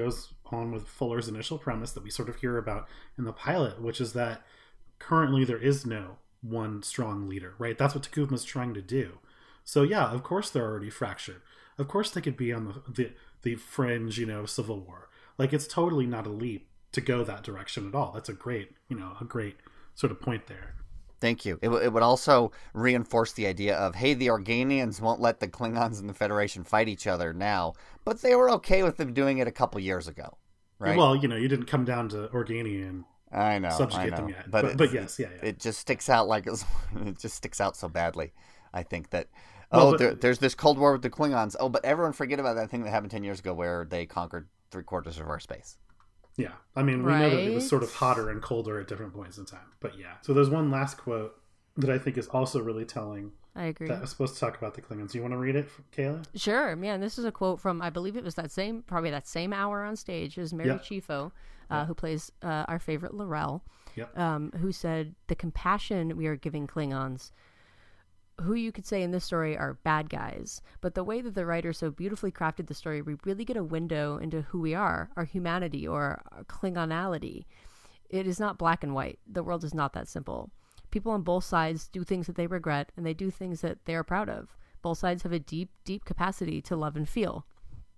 on with Fuller's initial premise that we sort of hear about in the pilot, which is that currently there is no one strong leader, right? That's what T'Kuvma's trying to do. So yeah, of course they're already fractured. Of course they could be on the, the, the fringe, you know, civil war. Like, it's totally not a leap to go that direction at all. That's a great, you know, a great sort of point there. Thank you. It, w- it would also reinforce the idea of, hey, the Organians won't let the Klingons and the Federation fight each other now, but they were okay with them doing it a couple years ago, right? Well, you know, you didn't come down to Organia and I know, subjugate I know. them yet. But, But, but yes, yeah, yeah. It just sticks out like it's, it just sticks out so badly. I think that, Well, oh, but- there, there's this Cold War with the Klingons. Oh, but everyone forget about that thing that happened ten years ago where they conquered three quarters of our space. Yeah, I mean, we know that it was Right. sort of hotter and colder at different points in time. But yeah, so there's one last quote that I think is also really telling I agree. that was supposed to talk about the Klingons. You want to read it, Kayla? Sure, man. This is a quote from, I believe it was that same, probably that same hour on stage. It was Mary Yep. Chieffo, uh, who plays uh, our favorite Laurel, Yep. um, who said, "The compassion we are giving Klingons, who you could say in this story are bad guys, but the way that the writer so beautifully crafted the story, we really get a window into who we are, our humanity, or our Klingonality. It is not black and white. The world is not that simple. People on both sides do things that they regret, and they do things that they are proud of. Both sides have a deep, deep capacity to love and feel."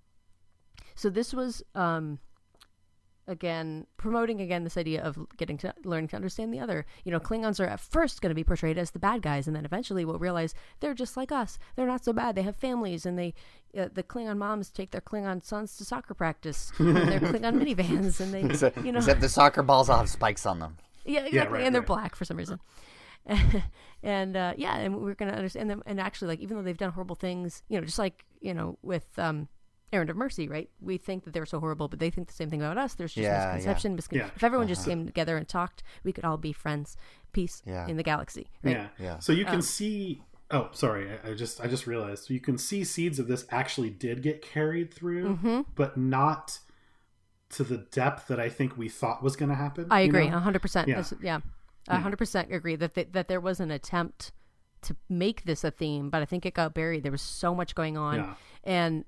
So this was, um, again, promoting again this idea of getting to learning to understand the other. You know, Klingons are at first going to be portrayed as the bad guys, and then eventually we'll realize they're just like us. They're not so bad. They have families, and they, uh, the Klingon moms take their Klingon sons to soccer practice in their Klingon minivans, and they, Except, you know, except the soccer balls all have spikes on them. yeah, exactly, right, and they're right. black for some reason. and uh, yeah, and we're going to understand them. And actually, like, even though they've done horrible things, you know, just like, you know, with um, Errand of Mercy, right? We think that they're so horrible, but they think the same thing about us. There's just Yeah, misconception. miscon- Yeah. If everyone just came together and talked, we could all be friends, peace Yeah. in the galaxy. Right? Yeah. Yeah. So you can Um, see. Oh, sorry. I, I just I just realized. So you can see seeds of this actually did get carried through, Mm-hmm. but not to the depth that I think we thought was going to happen. I you agree, know? a hundred percent. Yeah. That's- Yeah, a hundred percent agree that th- that there was an attempt to make this a theme, but I think it got buried. There was so much going on, Yeah. and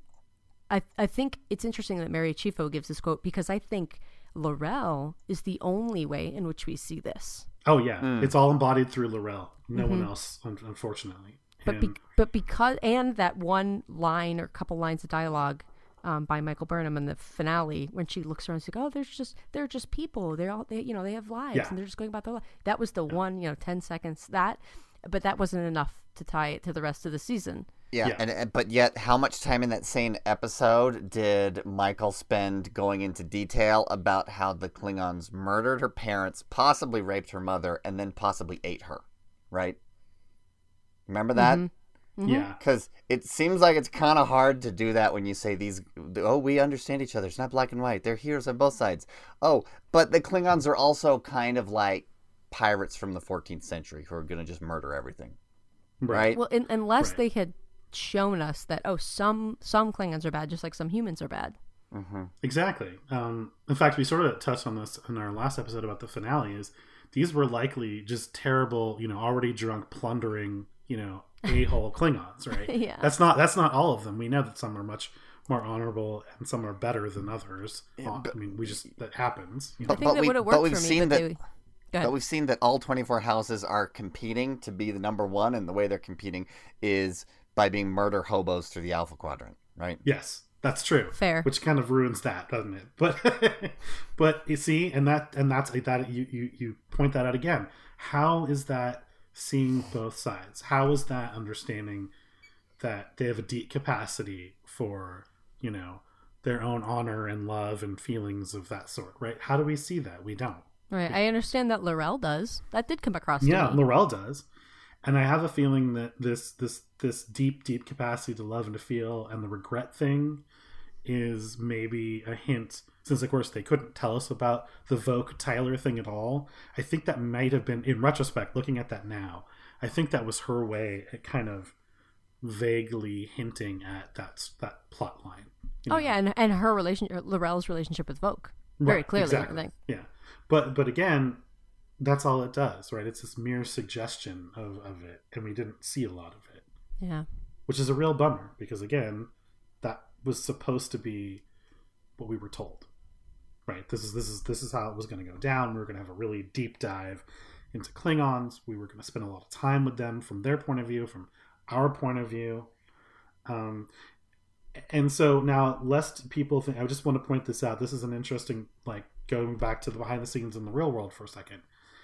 I I think it's interesting that Mary Chieffo gives this quote because I think Laurel is the only way in which we see this. Oh yeah, it's all embodied through Laurel. No one else, un- unfortunately. But And- be- but because and that one line or couple lines of dialogue um, by Michael Burnham in the finale when she looks around and she's like, "Oh, there's just they're just people. They're all they you know they have lives Yeah. and they're just going about their life." That was the one you know ten seconds that, but that wasn't enough to tie it to the rest of the season. Yeah, Yeah. and and- but yet, how much time in that same episode did Michael spend going into detail about how the Klingons murdered her parents, possibly raped her mother, and then possibly ate her? Right? Remember that? yeah, Because it seems like it's kind of hard to do that when you say these. Oh, we understand each other. It's not black and white. They're heroes on both sides. Oh, but the Klingons are also kind of like pirates from the fourteenth century who are going to just murder everything, right? Well, in, unless Right. they had shown us that oh some some Klingons are bad just like some humans are bad. exactly. Um, in fact, we sort of touched on this in our last episode about the finale. Is these were likely just terrible, you know, already drunk, plundering, you know, a-hole Klingons, right? Yeah. That's not that's not all of them. We know that some are much more honorable and some are better than others. Uh, I mean, we just that happens. You know? I think that we, would have but worked we've for me, seen but that. they. Go But ahead. we've seen that all twenty-four houses are competing to be the number one, and the way they're competing is by being murder hobos through the Alpha Quadrant, right? Yes, that's true. Fair. Which kind of ruins that, doesn't it? But but you see, and that and that's that you, you you point that out again. How is that seeing both sides? How is that understanding that they have a deep capacity for, you know, their own honor and love and feelings of that sort, right? How do we see that? We don't. Right. I understand that Laurel does. That did come across to Yeah, me. Laurel does. And I have a feeling that this this this deep, deep capacity to love and to feel and the regret thing is maybe a hint, since of course they couldn't tell us about the Voke Tyler thing at all. I think that might have been, in retrospect, looking at that now, I think that was her way at kind of vaguely hinting at that that plot line. you Oh know? yeah, and and her relationship, Laurel's relationship with Voke, very Right, clearly. exactly. I think. Yeah, but but again, that's all it does, right? It's this mere suggestion of, of it, and we didn't see a lot of it, Yeah. which is a real bummer because again, that was supposed to be what we were told. right? This is this is this is how it was going to go down. We were going to have a really deep dive into Klingons. We were going to spend a lot of time with them from their point of view, from our point of view. Um, and so now, lest people think, I just want to point this out. This is an interesting, like, going back to the behind the scenes in the real world for a second.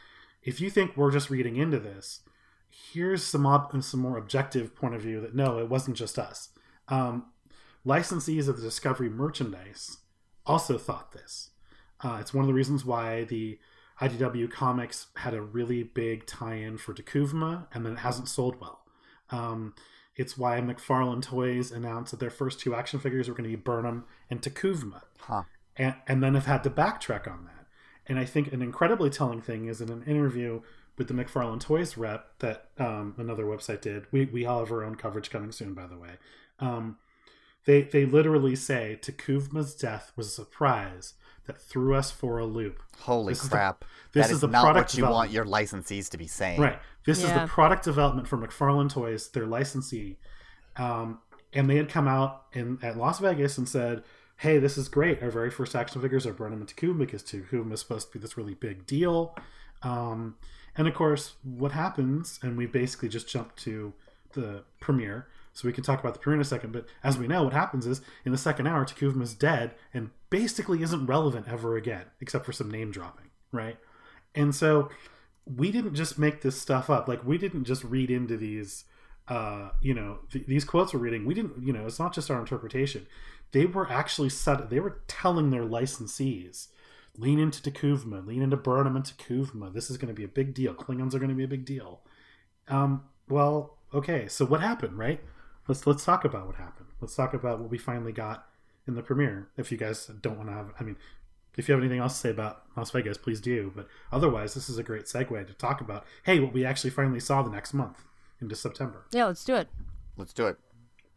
If you think we're just reading into this, here's some ob- some more objective point of view that no, it wasn't just us. Um, licensees of the Discovery merchandise also thought this. Uh, it's one of the reasons why the I D W Comics had a really big tie-in for D'Kuvma, and then it hasn't sold well. Um, it's why McFarlane Toys announced that their first two action figures were going to be Burnham and D'Kuvma, huh. and, and then have had to backtrack on that. And I think an incredibly telling thing is in an interview with the McFarlane Toys rep that um, another website did. We we all have our own coverage coming soon, by the way. Um, they they literally say D'Kuvma's death was a surprise that threw us for a loop. Holy this crap! Is the, this that is, is the not product what you want your licensees to be saying. Right. This yeah. is the product development for McFarlane Toys, their licensee, um, and they had come out in at Las Vegas and said, "Hey, this is great. Our very first action figures are Burnham and D'Kuvma because D'Kuvma is supposed to be this really big deal." Um, and of course, what happens, and we basically just jumped to the premiere, so we can talk about the premiere in a second, but as we know, what happens is, in the second hour, D'Kuvma is dead and basically isn't relevant ever again, except for some name dropping, right? And so, we didn't just make this stuff up. Like, we didn't just read into these, uh, you know, th- these quotes we're reading. We didn't, you know, it's not just our interpretation. They were actually set, they were telling their licensees, lean into D'Kuvma, lean into Burnham and D'Kuvma. This is going to be a big deal. Klingons are going to be a big deal. Um, well, okay, so what happened, right? Let's let's talk about what happened. Let's talk about what we finally got in the premiere. If you guys don't want to have, I mean, if you have anything else to say about Las Vegas, please do. But otherwise, this is a great segue to talk about, hey, what we actually finally saw the next month into September. Yeah, let's do it. Let's do it.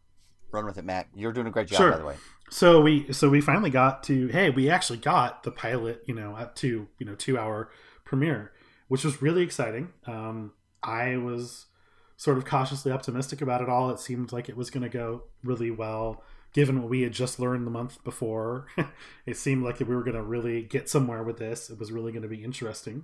Run with it, Matt. You're doing a great job, Sure. by the way. So we so we finally got to, hey, we actually got the pilot, you know, up to, you know, two hour premiere, which was really exciting. Um, I was sort of cautiously optimistic about it all. It seemed like it was going to go really well, given what we had just learned the month before. It seemed like we were going to really get somewhere with this. It was really going to be interesting.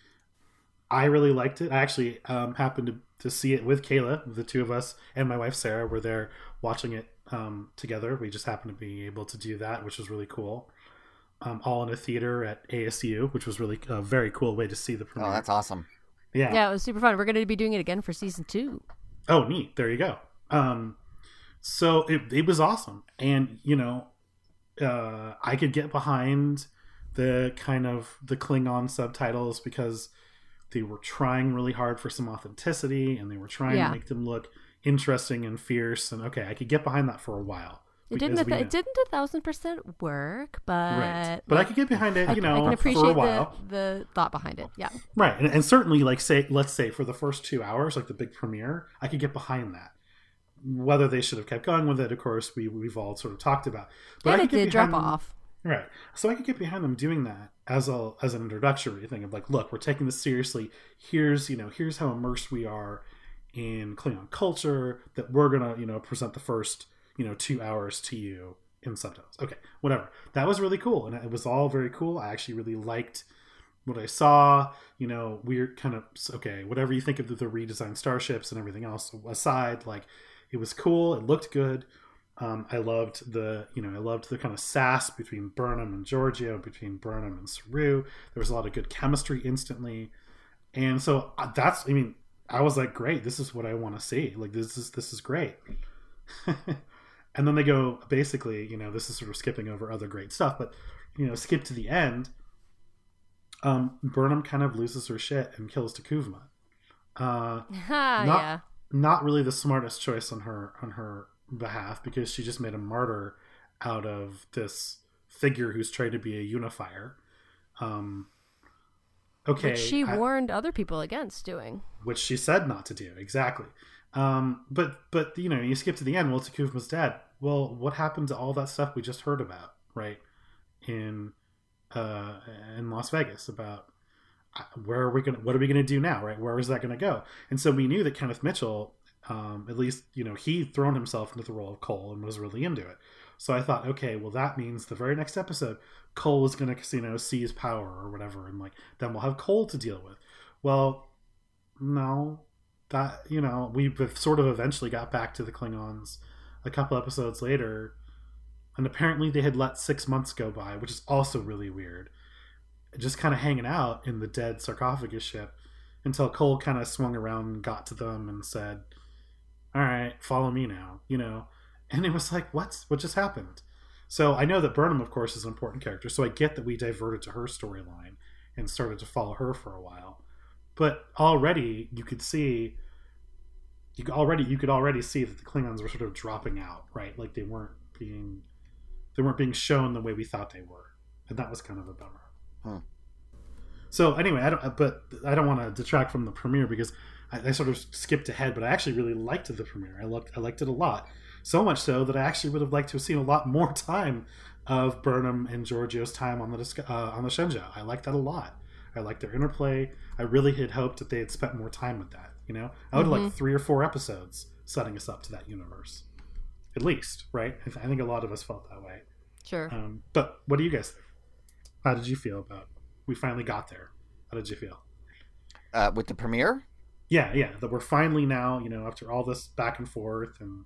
I really liked it. I actually um, happened to, to see it with Kayla. The two of us and my wife Sarah were there watching it um, together. We just happened to be able to do that, which was really cool. Um, all in a theater at A S U, which was really a very cool way to see the premiere. Oh, that's awesome. Yeah. Yeah, it was super fun. We're going to be doing it again for season two. Oh, neat. There you go. Um, so it, it was awesome. And, you know, uh, I could get behind the kind of the Klingon subtitles because they were trying really hard for some authenticity and they were trying Yeah. to make them look interesting and fierce. And okay, I could get behind that for a while. It didn't. A because we th- know- it didn't a thousand percent work, but Right. But I could get behind it, I, you I know, can appreciate for a the, while. the thought behind it. Yeah. Right. And, and certainly, like, say, let's say for the first two hours, like the big premiere, I could get behind that. Whether they should have kept going with it, of course, we, we've all sort of talked about. But And I it could get did drop behind them- off. Right. So I could get behind them doing that as a as an introductory thing of like, look, we're taking this seriously. Here's, you know, here's how immersed we are in Klingon culture, that we're gonna, you know, present the first, you know, two hours to you in subtitles. Okay, whatever. That was really cool, and it was all very cool. I actually really liked what I saw. You know, weird kind of, okay, whatever you think of the, the redesigned starships and everything else aside, like, it was cool. It looked good. Um, I loved the, you know, I loved the kind of sass between Burnham and Giorgio, between Burnham and Saru. There was a lot of good chemistry instantly, and so uh, that's, I mean, I was like, great, this is what I want to see. Like, this is this is great. And then they go, basically, you know, this is sort of skipping over other great stuff, but, you know, skip to the end. Um, Burnham kind of loses her shit and kills D'Kuvma. Uh, Ah, not, yeah. not really the smartest choice on her on her behalf, because she just made a martyr out of this figure who's trying to be a unifier. Um, okay, Which she I- warned other people against doing. which she said not to do, exactly. Um, but but you know, you skip to the end. Well, T'Kuvma's dead. Well, what happened to all that stuff we just heard about, right? In uh, in Las Vegas, about uh, where are we gonna, what are we gonna do now, right? Where is that gonna go? And so we knew that Kenneth Mitchell, um, at least, you know, he'd thrown himself into the role of Cole and was really into it. So I thought, okay, well, that means the very next episode, Cole is going to, you know, seize power or whatever. And like, then we'll have Cole to deal with. Well, no, that, you know, we sort of eventually got back to the Klingons a couple episodes later. And apparently they had let six months go by, which is also really weird. Just kind of hanging out in the dead sarcophagus ship until Cole kind of swung around and got to them and said, all right, follow me now, you know. And it was like, what? What just happened? So I know that Burnham, of course, is an important character, so I get that we diverted to her storyline and started to follow her for a while. But already you could see, you could already you could already see that the Klingons were sort of dropping out, right? Like they weren't being they weren't being shown the way we thought they were, and that was kind of a bummer. Huh. So anyway, I don't. But I don't want to detract from the premiere because I, I sort of skipped ahead. But I actually really liked the premiere. I liked I liked it a lot. So much so that I actually would have liked to have seen a lot more time of Burnham and Georgiou's time on the uh, on the Shenzhou. I liked that a lot. I liked their interplay. I really had hoped that they had spent more time with that. You know, I would mm-hmm. have liked three or four episodes setting us up to that universe, at least, right? I, th- I think a lot of us felt that way. Sure. Um, but what do you guys think? How did you feel about? We finally got there. How did you feel? Uh, with the premiere? Yeah, yeah. That we're finally now, you know, after all this back and forth and.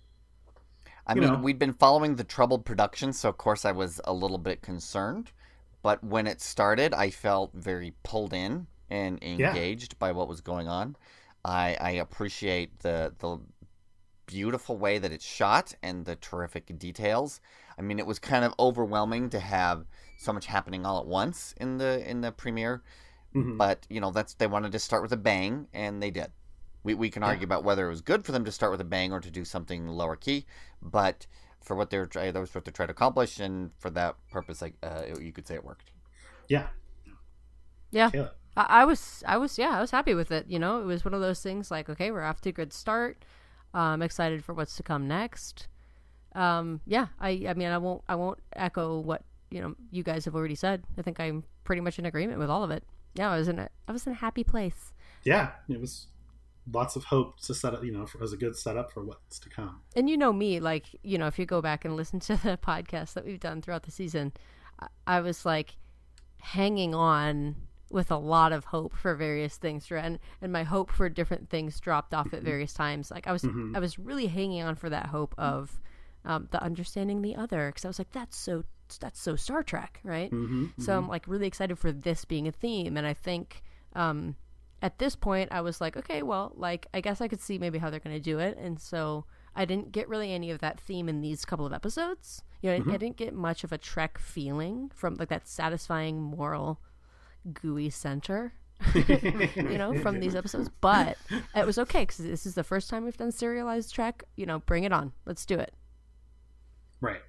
I mean, know. we'd been following the troubled production, so of course I was a little bit concerned. But when it started, I felt very pulled in and engaged yeah. by what was going on. I, I appreciate the the beautiful way that it's shot and the terrific details. I mean, it was kind of overwhelming to have so much happening all at once in the in the premiere. Mm-hmm. But, you know, that's they wanted to start with a bang, and they did. We we can argue yeah. about whether it was good for them to start with a bang or to do something lower key, but for what they're trying, that was what they're trying to accomplish, and for that purpose, like uh, you could say it worked. Yeah, yeah. yeah. I, I was, I was, yeah, I was happy with it. You know, it was one of those things like, okay, we're off to a good start. I'm excited for what's to come next. Um, yeah, I, I mean, I won't, I won't echo what you know you guys have already said. I think I'm pretty much in agreement with all of it. Yeah, I was in a, I was in a happy place. Yeah, it was. Lots of hope to set up, you know, for, as a good setup for what's to come. And you know me, like, you know, if you go back and listen to the podcast that we've done throughout the season, I, I was like hanging on with a lot of hope for various things, and and my hope for different things dropped off at various times. Like I was, mm-hmm. I was really hanging on for that hope of um, the understanding the other, because I was like, that's so that's so Star Trek, right? Mm-hmm, so mm-hmm. I'm like really excited for this being a theme, and I think. Um, At this point, I was like, okay, well, like, I guess I could see maybe how they're going to do it. And so I didn't get really any of that theme in these couple of episodes. You know, mm-hmm. I, I didn't get much of a Trek feeling from, like, that satisfying moral gooey center, you know, from these episodes. But it was okay, because this is the first time we've done serialized Trek. You know, bring it on. Let's do it. Right.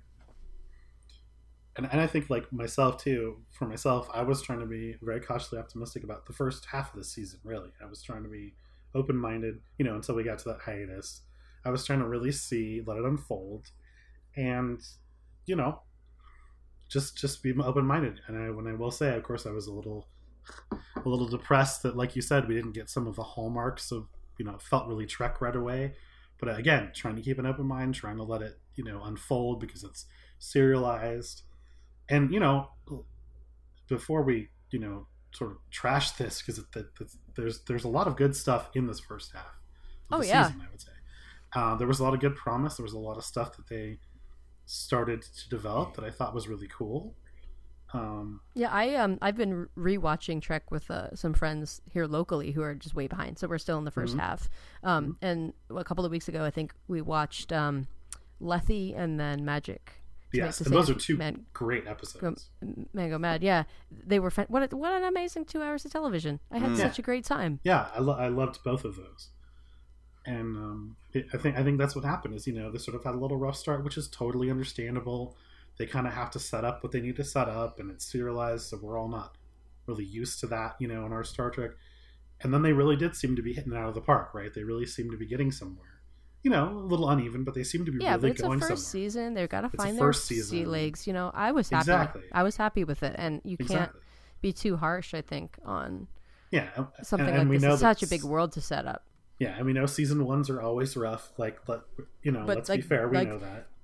And and I think, like, myself, too, for myself, I was trying to be very cautiously optimistic about the first half of the season, really. I was trying to be open-minded, you know, until we got to that hiatus. I was trying to really see, let it unfold, and, you know, just just be open-minded. And I, when I will say, of course, I was a little a little depressed that, like you said, we didn't get some of the hallmarks of, you know, it felt really Trek right away. But, again, trying to keep an open mind, trying to let it, you know, unfold because it's serialized. And, you know, before we, you know, sort of trash this, because there's there's a lot of good stuff in this first half of oh, the yeah. season, I would say. Uh, there was a lot of good promise. There was a lot of stuff that they started to develop that I thought was really cool. Um, yeah, I, um, I've been rewatching Trek with uh, some friends here locally who are just way behind. So we're still in the first mm-hmm. half. Um, mm-hmm. And a couple of weeks ago, I think we watched um, Lethe and then Magic. Yes, and those are two Man, great episodes. Go, Man Go Mad, yeah. They were, fa- what, what an amazing two hours of television. I had mm. such yeah. a great time. Yeah, I, lo- I loved both of those. And um, it, I think I think that's what happened is, you know, they sort of had a little rough start, which is totally understandable. They kind of have to set up what they need to set up, and it's serialized, so we're all not really used to that, you know, in our Star Trek. And then they really did seem to be hitting it out of the park, right? They really seemed to be getting somewhere. You know, a little uneven, but they seem to be yeah, really but it's going a first somewhere. season. They've got to it's find their sea legs. You know, I was happy. Exactly. I was happy with it, and you exactly. can't be too harsh, I think, on yeah something and, like and this. It's such a that's... big world to set up. Yeah, and we know season ones are always rough. Like, let, you know, but let's like, be fair. We like, know that.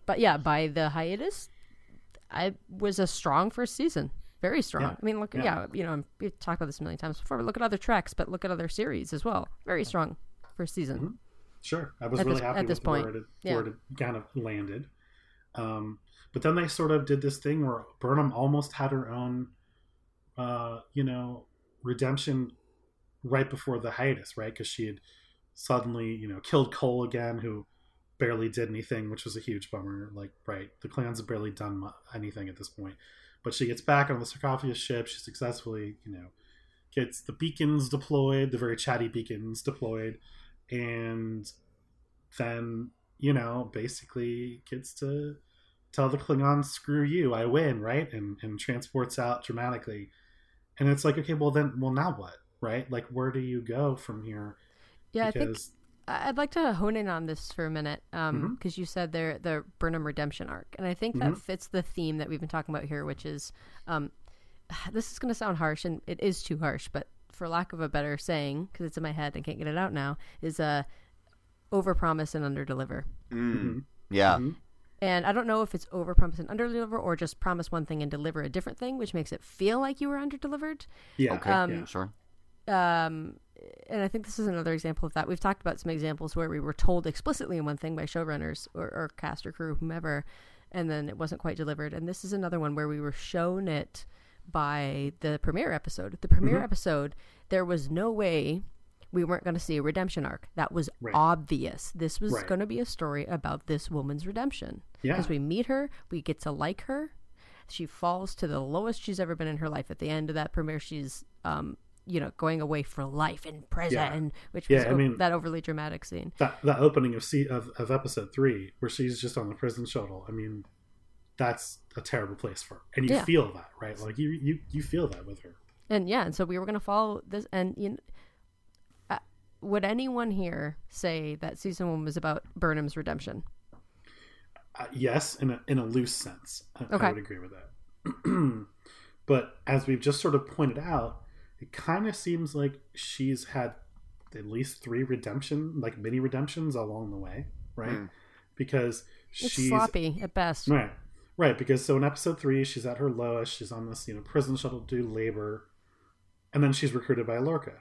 but yeah, by the hiatus, I was a strong first season. Very strong. Yeah. I mean, look, yeah. yeah, you know, we've talked about this a million times before, but look at other treks, but look at other series as well. Very strong first season. Mm-hmm. Sure. I was at really this, happy at with this point. where it, yeah. where it kind of landed. Um, but then they sort of did this thing where Burnham almost had her own, uh, you know, redemption right before the hiatus, right? Because she had suddenly, you know, killed Cole again, who barely did anything, which was a huge bummer. Like, right, the Klans have barely done anything at this point. But she gets back on the sarcophagus ship. She successfully, you know, gets the beacons deployed, the very chatty beacons deployed, and then, you know, basically gets to tell the Klingons, screw you, I win, right? And and transports out dramatically. And it's like, okay, well then, well now what, right? Like, where do you go from here? Yeah, Because... I think I'd like to hone in on this for a minute, because um, mm-hmm. you said there the Burnham redemption arc, and I think that mm-hmm. fits the theme that we've been talking about here, which is, um, this is going to sound harsh, and it is too harsh, but for lack of a better saying, because it's in my head and can't get it out now, is uh, overpromise and underdeliver. Mm-hmm. Yeah. Mm-hmm. And I don't know if it's overpromise and underdeliver, or just promise one thing and deliver a different thing, which makes it feel like you were underdelivered. Yeah. Okay. Um, yeah. Sure. Um, and I think this is another example of that. We've talked about some examples where we were told explicitly in one thing by showrunners or, or cast or crew, whomever, and then it wasn't quite delivered. And this is another one where we were shown it by the premiere episode. The premiere mm-hmm. episode, there was no way we weren't going to see a redemption arc. That was right. obvious. This was right. going to be a story about this woman's redemption. Yeah. Because we meet her, we get to like her. She falls to the lowest she's ever been in her life. At the end of that premiere, she's... um. you know, going away for life in prison, yeah. which was yeah, I mean, that overly dramatic scene. That that opening of, C, of of episode three, where she's just on the prison shuttle. I mean, that's a terrible place for her, and you yeah. feel that, right? Like you you you feel that with her. And yeah, and so we were going to follow this. And you know, uh, would anyone here say that season one was about Burnham's redemption? Uh, yes, in a in a loose sense, I, okay. I would agree with that. But as we've just sort of pointed out, it kind of seems like she's had at least three redemption, like mini redemptions along the way, right? Mm. Because it's she's sloppy at best, right? Right. Because so in episode three, she's at her lowest. She's on this, you know, prison shuttle to do labor, and then she's recruited by Lorca.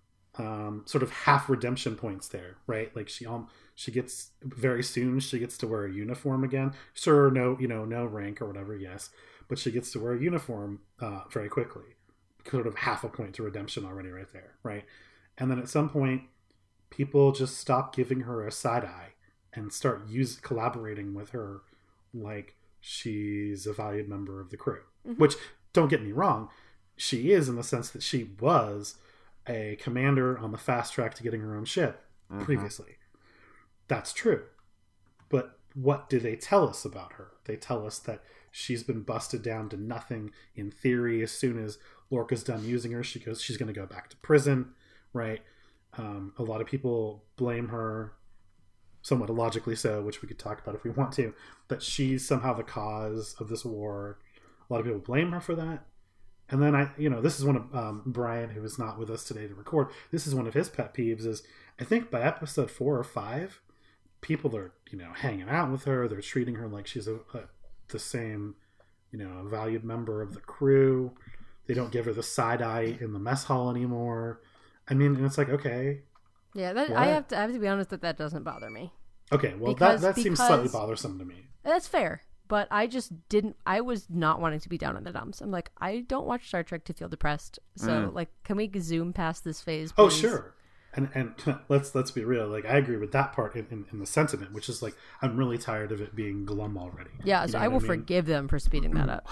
Um, sort of half redemption points there, right? Like she um she gets very soon she gets to wear a uniform again. Sure, no, you know, no rank or whatever, yes, but she gets to wear a uniform uh, very quickly. Sort of half a point to redemption already right there, right? And then at some point, people just stop giving her a side eye and start use collaborating with her like she's a valued member of the crew. Mm-hmm. Which, don't get me wrong, she is in the sense that she was a commander on the fast track to getting her own ship mm-hmm. previously. That's true. But what do they tell us about her? They tell us that she's been busted down to nothing. In theory, as soon as Lorca's done using her, she goes. She's going to go back to prison, right? Um, a lot of people blame her, somewhat illogically so, which we could talk about if we want to, that she's somehow the cause of this war. A lot of people blame her for that. And then I, you know, this is one of um, Brian, who is not with us today to record. This is one of his pet peeves. Is I think by episode four or five, people are, you know, hanging out with her. They're treating her like she's a, a the same, you know, a valued member of the crew. They don't give her the side eye in the mess hall anymore. I mean, and it's like, okay. Yeah, that, I have to I have to be honest that that doesn't bother me. Okay, well, because, that, that seems because, slightly bothersome to me. That's fair. But I just didn't, I was not wanting to be down in the dumps. I'm like, I don't watch Star Trek to feel depressed. So, mm. like, can we zoom past this phase, please? Oh, sure. And and let's let's be real. Like, I agree with that part in, in, in the sentiment, which is like, I'm really tired of it being glum already. Yeah, so I will I mean? forgive them for speeding that up.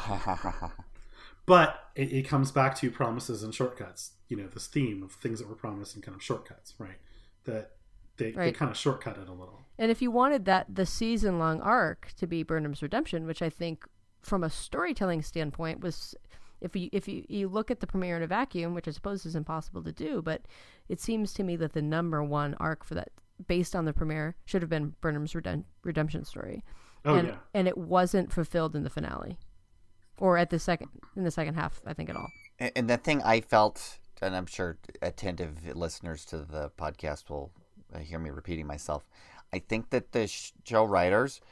But it, it comes back to promises and shortcuts. You know, this theme of things that were promised and kind of shortcuts, right? That they, right. they kind of shortcut it a little. And if you wanted that, the season-long arc to be Burnham's redemption, which I think from a storytelling standpoint was, if you if you, you look at the premiere in a vacuum, which I suppose is impossible to do, but it seems to me that the number one arc for that, based on the premiere, should have been Burnham's redem- redemption story. Oh, and, yeah. And it wasn't fulfilled in the finale. Or at the second, in the second half, I think, at all. And, and the thing I felt, and I'm sure attentive listeners to the podcast will hear me repeating myself, I think that the show writers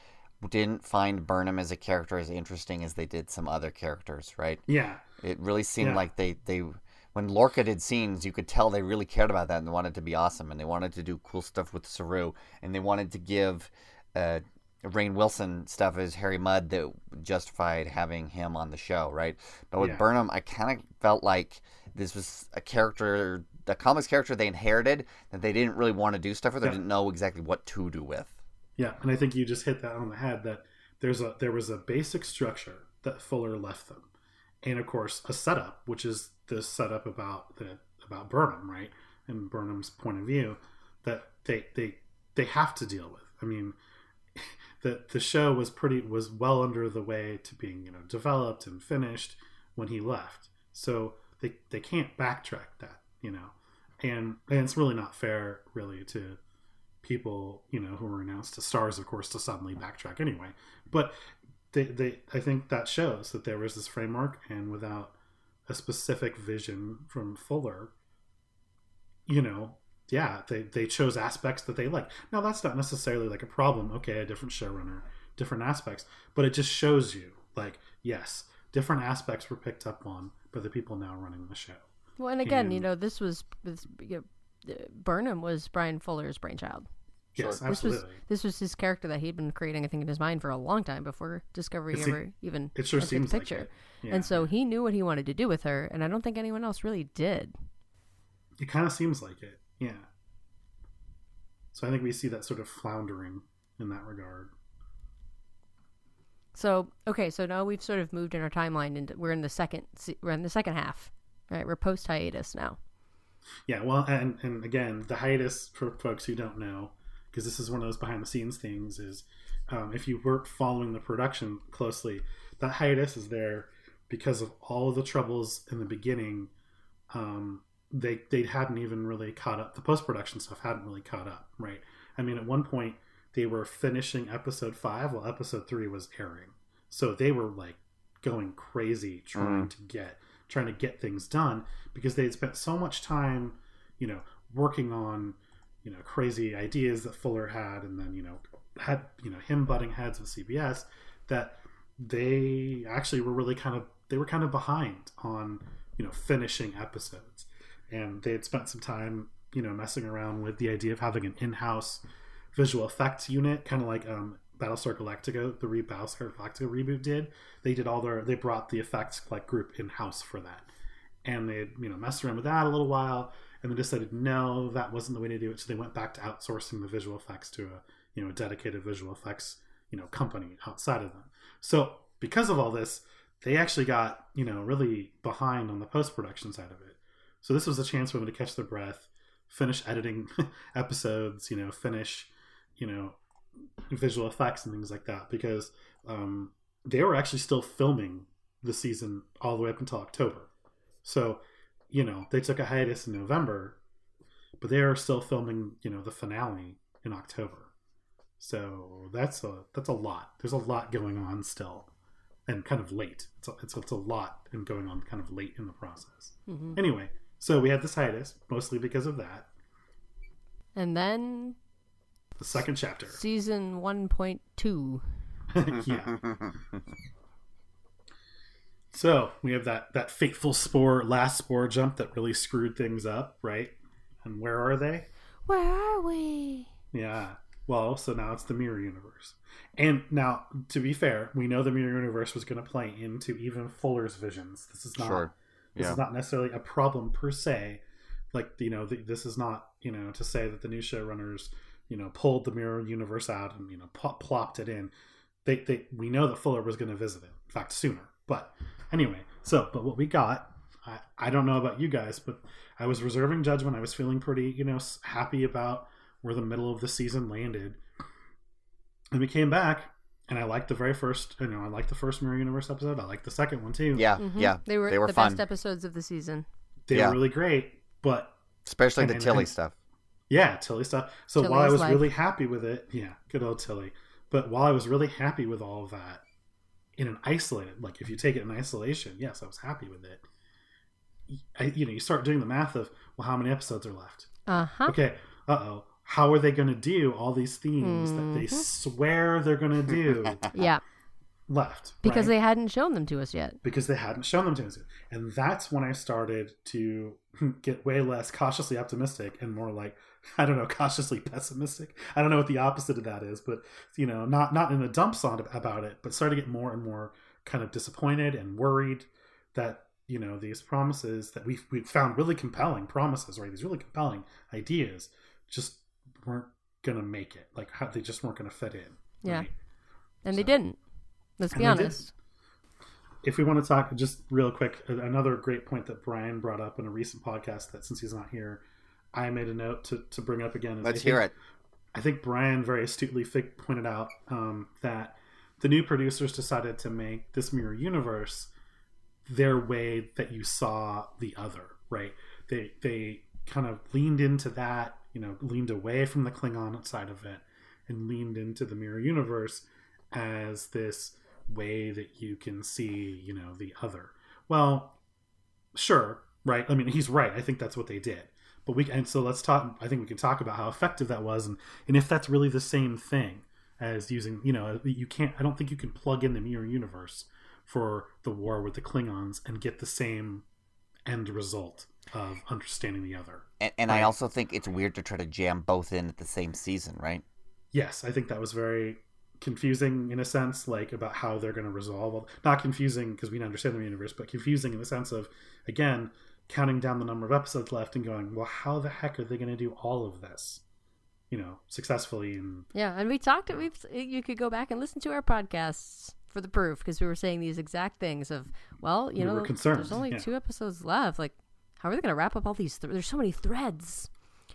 didn't find Burnham as a character as interesting as they did some other characters, right? Yeah. It really seemed Yeah. like they, they when Lorca did scenes, you could tell they really cared about that and they wanted to be awesome and they wanted to do cool stuff with Saru and they wanted to give uh, Rainn Wilson stuff as Harry Mudd that justified having him on the show, right? But with Yeah. Burnham, I kind of felt like this was a character, the comics character they inherited that they didn't really want to do stuff with or Yeah. didn't know exactly what to do with. Yeah, and I think you just hit that on the head that there's a there was a basic structure that Fuller left them. And of course a setup, which is this setup about the about Burnham, right? And Burnham's point of view that they they they have to deal with. I mean, the the show was pretty was well under the way to being, you know, developed and finished when he left. So they they can't backtrack that, you know. And and it's really not fair really to people, you know, who were announced as stars, of course, to suddenly backtrack anyway. But they, they, I think that shows that there was this framework, and without a specific vision from Fuller, you know, yeah, they, they chose aspects that they like. Now, that's not necessarily like a problem. Okay, a different showrunner, different aspects, but it just shows you, like, yes, different aspects were picked up on by the people now running the show. Well, and again, And- you know, this was this, you know, uh, Burnham was Brian Fuller's brainchild. Yes, Sure. This was absolutely. this was his character that he'd been creating, I think, in his mind for a long time before Discovery It se- ever even It sure entered seems the like picture. it. Yeah. And so he knew what he wanted to do with her, and I don't think anyone else really did. It kind of seems like it, yeah. So I think we see that sort of floundering in that regard. So okay, so now we've sort of moved in our timeline, and we're in the second se- we're in the second half, right? We're post hiatus now. Yeah, well, and, and again, the hiatus, for folks who don't know, because this is one of those behind the scenes things, is um, if you weren't following the production closely, that hiatus is there because of all of the troubles in the beginning. Um, they they hadn't even really caught up. The post production stuff hadn't really caught up, right? I mean, at one point they were finishing episode five while episode three was airing, so they were like going crazy trying Mm. to get trying to get things done because they had spent so much time, you know, working on, you know, crazy ideas that Fuller had, and then, you know, had, you know, him butting heads with C B S, that they actually were really kind of, they were kind of behind on, you know, finishing episodes. And they had spent some time, you know, messing around with the idea of having an in-house visual effects unit, kind of like um, Battlestar Galactica, the re- Battlestar Galactica reboot did. They did all their, they brought the effects like group in-house for that. And they, you know, messed around with that a little while, and then decided no, that wasn't the way to do it. So they went back to outsourcing the visual effects to a, you know, a dedicated visual effects, you know, company outside of them. So because of all this, they actually got, you know, really behind on the post-production side of it. So this was a chance for them to catch their breath, finish editing episodes, you know, finish, you know, visual effects and things like that, because um, they were actually still filming the season all the way up until October. So, you know, they took a hiatus in November, but they are still filming, you know, the finale in October. So that's a that's a lot. There's a lot going on still, and kind of late. It's a, it's, it's a lot and going on kind of late in the process. Mm-hmm. Anyway, so we had this hiatus mostly because of that. And then The second chapter. season one point two. Yeah. So we have that that fateful spore last spore jump that really screwed things up, right? And where are they? Where are we? Yeah. Well, so now it's the mirror universe. And now, to be fair, we know the mirror universe was going to play into even Fuller's visions. This is not Sure. this Yeah. is not necessarily a problem per se. Like, you know, th- this is not, you know, to say that the new showrunners, you know, pulled the mirror universe out and, you know, pl- plopped it in. They, they, we know that Fuller was going to visit it. In fact, sooner. But anyway, so, but what we got, I, I don't know about you guys, but I was reserving judgment. I was feeling pretty, you know, s- happy about where the middle of the season landed. And we came back, and I liked the very first, you know, I liked the first Mirror Universe episode. I liked the second one too. Yeah, Mhm. yeah. They were, They were the fun. best episodes of the season. They Yeah. were really great, but Especially And- the and- Tilly and- stuff. yeah, Tilly stuff. So Tilly while I is was life. really happy with it, yeah, good old Tilly. But while I was really happy with all of that, in an isolated, like if you take it in isolation, yes, I was happy with it. I, you know, you start doing the math of, well, how many episodes are left? Uh huh. Okay, uh oh, how are they going to do all these themes mm-hmm. that they swear they're going to do? Yeah. Left. Because right? they hadn't shown them to us yet. Because they hadn't shown them to us yet. And that's when I started to get way less cautiously optimistic and more like, I don't know, cautiously pessimistic. I don't know what the opposite of that is, but, you know, not, not in a dump song about it, but started to get more and more kind of disappointed and worried that, you know, these promises that we we found really compelling promises, right? These really compelling ideas just weren't going to make it. Like, how, they just weren't going to fit in. Yeah. Right? And so, they didn't. Let's be honest. If we want to talk just real quick, another great point that Brian brought up in a recent podcast that since he's not here, I made a note to, to bring up again. Let's I hear think, it. I think Brian very astutely pointed out um, that the new producers decided to make this mirror universe their way that you saw the other, right? They they kind of leaned into that, you know, leaned away from the Klingon side of it and leaned into the mirror universe as this way that you can see, you know, the other. Well, sure, right? I mean, he's right. I think that's what they did. But we and so let's talk. I think we can talk about how effective that was, and, and if that's really the same thing as using, you know, you can't. I don't think you can plug in the mirror universe for the war with the Klingons and get the same end result of understanding the other. And, and right? I also think it's weird to try to jam both in at the same season, right? Yes, I think that was very confusing in a sense, like about how they're going to resolve all, not confusing because we understand the universe, but confusing in the sense of, again, counting down the number of episodes left and going, well, how the heck are they going to do all of this, you know, successfully? And yeah, and we talked, we've, you could go back and listen to our podcasts for the proof, because we were saying these exact things of, well, you we know, were concerned. There's only yeah. two episodes left, like, how are they going to wrap up all these th- there's so many threads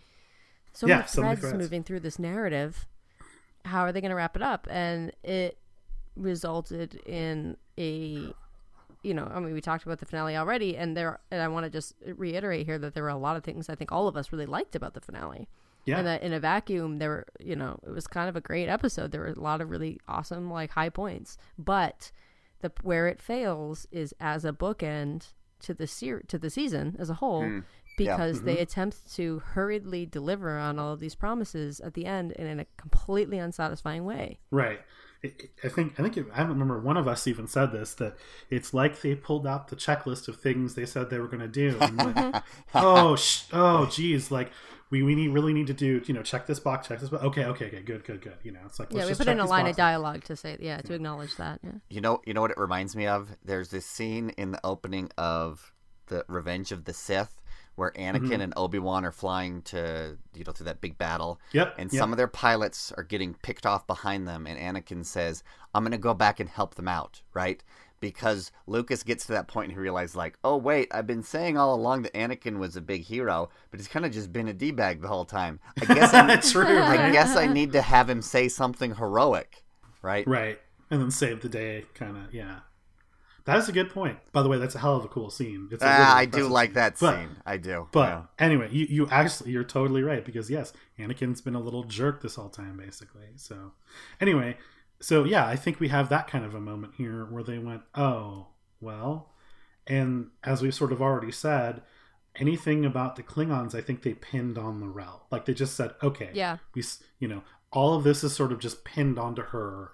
so yeah, many so threads, many threads moving through this narrative. How are they going to wrap it up? And it resulted in a, you know, I mean, we talked about the finale already, and there, and I want to just reiterate here that there were a lot of things I think all of us really liked about the finale. Yeah. And that in a vacuum, there were, you know, it was kind of a great episode. There were a lot of really awesome, like, high points. But the where it fails is as a bookend to the ser- to the season as a whole. Mm. Because yeah. mm-hmm. they attempt to hurriedly deliver on all of these promises at the end and in a completely unsatisfying way. Right. It, it, I think I think it, I remember one of us even said this, that it's like they pulled out the checklist of things they said they were going to do. And went, oh, sh- oh, geez, like we, we need really need to do, you know, check this box, check this box. Okay, okay, okay, good, good, good. You know, it's like yeah, we put in a line boxes. of dialogue to say, yeah, to acknowledge that. Yeah. You know, you know what it reminds me of? There's this scene in the opening of the Revenge of the Sith, where Anakin mm-hmm. and Obi-Wan are flying to, you know, through that big battle. Yep. And yep. some of their pilots are getting picked off behind them. And Anakin says, I'm going to go back and help them out, right? Because Lucas gets to that point and he realizes, like, oh, wait, I've been saying all along that Anakin was a big hero, but he's kind of just been a D-bag the whole time. I guess I, True, I right? guess I need to have him say something heroic, right? Right. And then save the day, kind of, yeah. That is a good point. By the way, that's a hell of a cool scene. It's a ah, I do like scene. that but, scene. I do. But yeah. anyway, you, you actually, you're totally right, because yes, Anakin's been a little jerk this whole time, basically. So anyway, so yeah, I think we have that kind of a moment here where they went, oh, well, and as we've sort of already said, anything about the Klingons, I think they pinned on L'Rell. Like they just said, okay, yeah, we, you know, all of this is sort of just pinned onto her,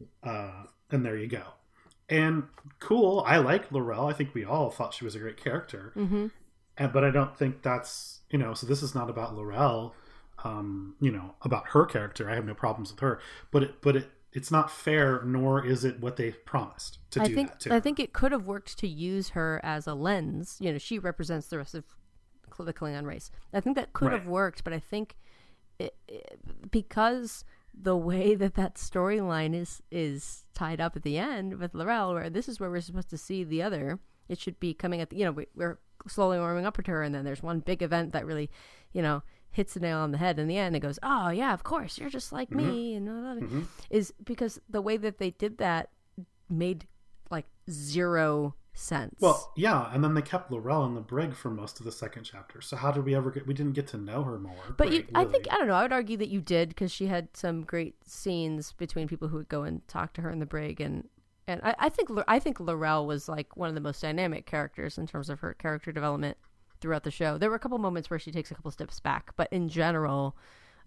uh, and there you go. And cool, I like L'Rell. I think we all thought she was a great character. Mm-hmm. And, but I don't think that's, you know, so this is not about L'Rell, um, you know, about her character. I have no problems with her. But it, but it, it's not fair, nor is it what they promised to I do think, that too. I think it could have worked to use her as a lens. You know, she represents the rest of the Klingon race. I think that could right. have worked, but I think it, it, because the way that that storyline is is tied up at the end with L'Rell, where this is where we're supposed to see the other, it should be coming at the, you know, we, we're slowly warming up to her, and then there's one big event that really, you know, hits the nail on the head in the end. It goes, oh yeah, of course, you're just like mm-hmm. me, and all that. Mm-hmm. Is because the way that they did that made like zero sense. Well, yeah, and then they kept L'Rell in the brig for most of the second chapter. So how did we ever get? We didn't get to know her more. But brig, you, I really. think I don't know. I would argue that you did, because she had some great scenes between people who would go and talk to her in the brig, and and I, I think I think L'Rell was like one of the most dynamic characters in terms of her character development throughout the show. There were a couple moments where she takes a couple steps back, but in general,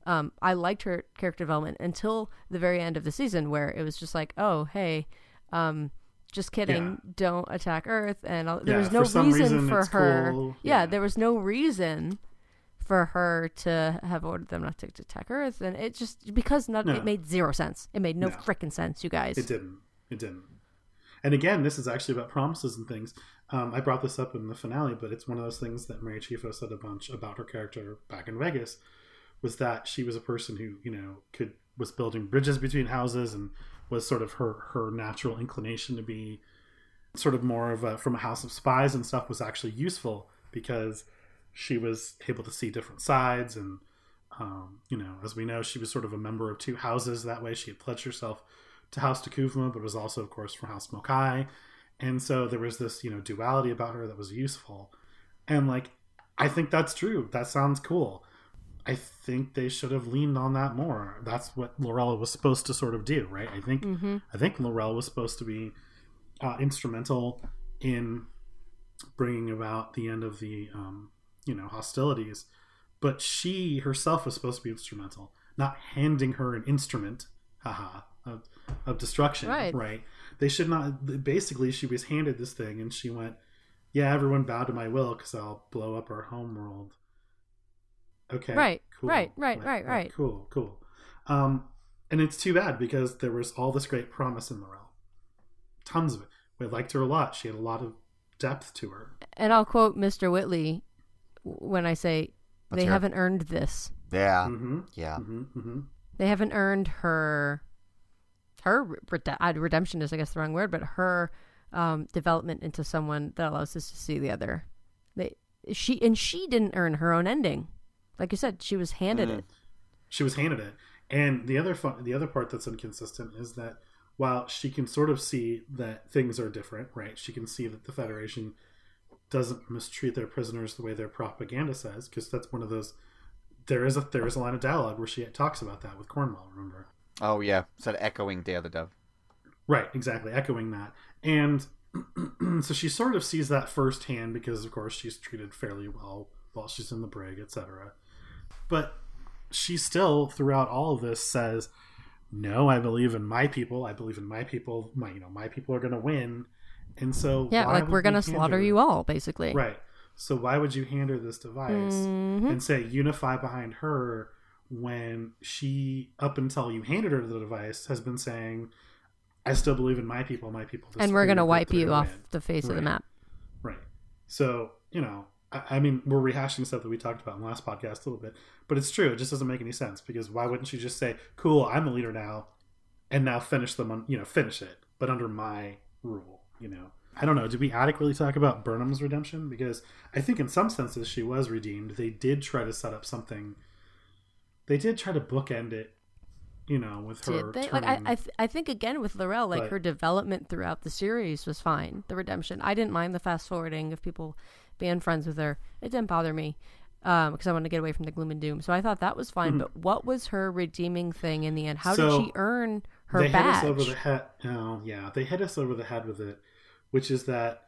Um, I liked her character development until the very end of the season, where it was just like, oh, hey, um, just kidding, Yeah. don't attack Earth, and all, there Yeah, was no for some reason, reason for it's her. cool. Yeah, Yeah. there was no reason for her to have ordered them not to, to attack Earth, and it just because not No. it made zero sense. It made no, No. frickin' sense, you guys. It didn't. It didn't. And again, this is actually about promises and things. Um, I brought this up in the finale, but it's one of those things that Mary Chieffo said a bunch about her character back in Vegas, was that she was a person who, you know, could was building bridges between houses and was sort of her, her natural inclination to be sort of more of a, from a house of spies and stuff was actually useful because she was able to see different sides. And, um, you know, as we know, she was sort of a member of two houses. That way she had pledged herself to House Takuvma, but was also, of course, from House Mokai. And so there was this, you know, duality about her that was useful. And, like, I think that's true. That sounds cool. I think they should have leaned on that more. That's what Lorella was supposed to sort of do, right? I think Mm-hmm. I think Lorella was supposed to be uh, instrumental in bringing about the end of the, um, you know, hostilities. But she herself was supposed to be instrumental, not handing her an instrument, haha, of, of destruction, Right. right? They should not, basically she was handed this thing and she went, yeah, everyone bow to my will because I'll blow up our homeworld. Okay. Right, Cool. right, right, right, right. Cool, cool. Um, and it's too bad because there was all this great promise in Lorel. Tons of it. We liked her a lot. She had a lot of depth to her. And I'll quote Mister Whitley when I say Let's they hear it. haven't earned this. Yeah. Mm-hmm. Yeah. Mm-hmm. Mm-hmm. They haven't earned her her rede- uh, redemption is I guess the wrong word, but her um, development into someone that allows us to see the other. They she and she didn't earn her own ending. Like you said, she was handed Mm. it. She was handed it. And the other fun, the other part that's inconsistent is that while she can sort of see that things are different, right? She can see that the Federation doesn't mistreat their prisoners the way their propaganda says, because that's one of those. There is a there is a line of dialogue where she talks about that with Cornwell. Remember? Oh yeah, said echoing Day of the Dove. Right, exactly, echoing that. And so she sort of sees that firsthand because, of course, she's treated fairly well while she's in the brig, et cetera. But she still, throughout all of this, says, "No, I believe in my people. I believe in my people. My, you know, my people are going to win." And so, Yeah, why like would we're gonna we hand slaughter her- you all, basically. Right. So why would you hand her this device Mhm. and say unify behind her when she, up until you handed her the device, has been saying, "I still believe in my people. My people." the And we're superior gonna group, wipe they're you gonna off win." the face of the Right. map. Right. So, you know, I, I mean, we're rehashing stuff that we talked about in the last podcast a little bit, but it's true. It just doesn't make any sense because why wouldn't she just say, "Cool, I'm the leader now," and now finish them on, you know, finish it, but under my rule, you know? I don't know. Did we adequately talk about Burnham's redemption? Because I think in some senses she was redeemed. They did try to set up something. They did try to bookend it, you know, with her. Did they? Like I, turning- I, th- I think again with Laurel, like But- her development throughout the series was fine. The redemption, I didn't mind the fast forwarding of people being friends with her. It didn't bother me because I wanted to get away from the gloom and doom. So I thought that was fine. Mhm. But what was her redeeming thing in the end? How So, did she earn her they badge? hit us over the head. Oh, yeah, they hit us over the head with it, which is that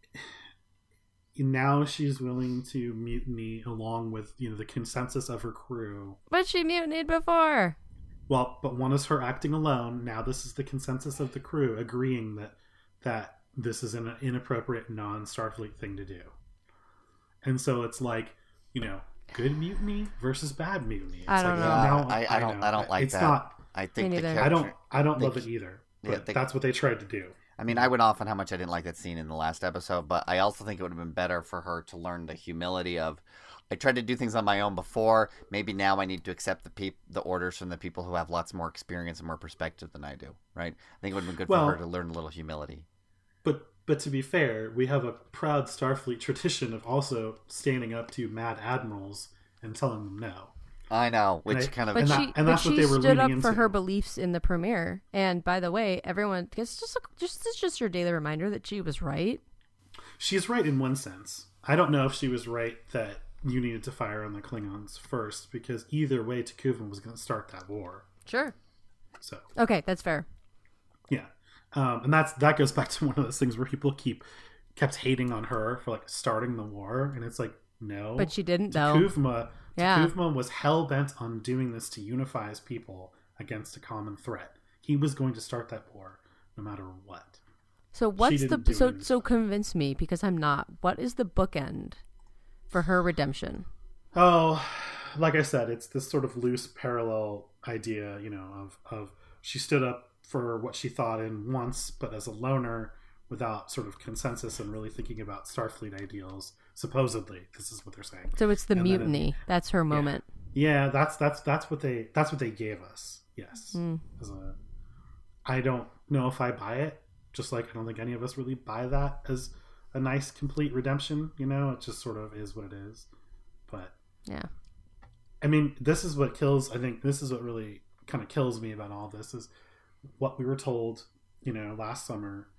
now she's willing to mutiny along with, you know, the consensus of her crew. But she mutinied before. Well, but one is her acting alone. Now this is the consensus of the crew agreeing that that this is an inappropriate non-Starfleet thing to do. And so it's like, you know, good mutiny versus bad mutiny. It's I don't like, know. Yeah, now- I, I don't. know. I don't like it's that. Not, I think Me the neither. character. I don't. I don't they- love it either. yeah, But they- that's what they tried to do. I mean, I went off on how much I didn't like that scene in the last episode, but I also think it would have been better for her to learn the humility of, I tried to do things on my own before. Maybe now I need to accept the peop- the orders from the people who have lots more experience and more perspective than I do. Right? I think it would have been good Well- for her to learn a little humility. But but to be fair, we have a proud Starfleet tradition of also standing up to mad admirals and telling them no. I know, which I- kind of. But And that- she, and but that's what she they were stood leaning up for into. her beliefs in the premiere. And by the way, everyone, it's just a, just it's just your daily reminder that she was right. She's right in one sense. I don't know if she was right that you needed to fire on the Klingons first, because either way, Takuvin was going to start that war. Sure. So Okay, that's fair. yeah, um, and that's that goes back to one of those things where people keep kept hating on her for like starting the war, and it's like no, But she didn't though. Takuvma, Yeah. T'Kuvma was hell-bent on doing this to unify his people against a common threat. He was going to start that war no matter what. So what's She the didn't do so it so convince me, because I'm not. What is the bookend for her redemption? Oh, like I said, it's this sort of loose parallel idea, you know, of, of she stood up for what she thought in once, but as a loner, without sort of consensus and really thinking about Starfleet ideals. Supposedly, this is what they're saying. So it's the And then it- mutiny. That's her moment. Yeah, that's that's that's what they that's what they gave us. Yes. Mm. As a, I don't know if I buy it. Just like I don't think any of us really buy that as a nice complete redemption. You know, it just sort of is what it is. But Yeah. I mean, this is what kills. I think this is what really kind of kills me about all this is what we were told. You know, last summer.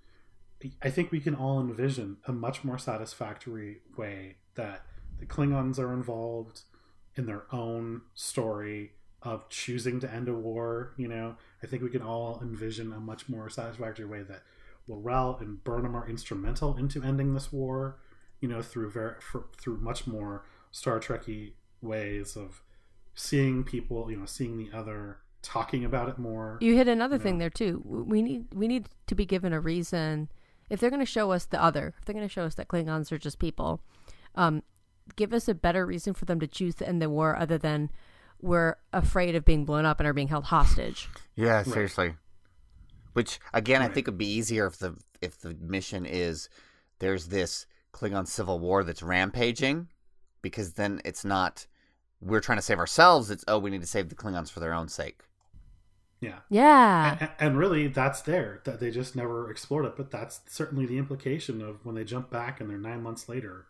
I think we can all envision a much more satisfactory way that the Klingons are involved in their own story of choosing to end a war. You know, I think we can all envision a much more satisfactory way that L'Rell and Burnham are instrumental into ending this war. You know, through very for, through much more Star Trek-y ways of seeing people. You know, seeing the other, talking about it more. You hit another you thing know. there too. We need we need to be given a reason. If they're going to show us the other, if they're going to show us that Klingons are just people, um, give us a better reason for them to choose to end the war other than we're afraid of being blown up and are being held hostage. Yeah, seriously. Which again, I Right. think would be easier if the if the mission is there's this Klingon civil war that's rampaging, because then it's not we're trying to save ourselves. It's oh, we need to save the Klingons for their own sake. Yeah. Yeah. And, and really, that's there. That they just never explored it. But that's certainly the implication of when they jump back and they're nine months later,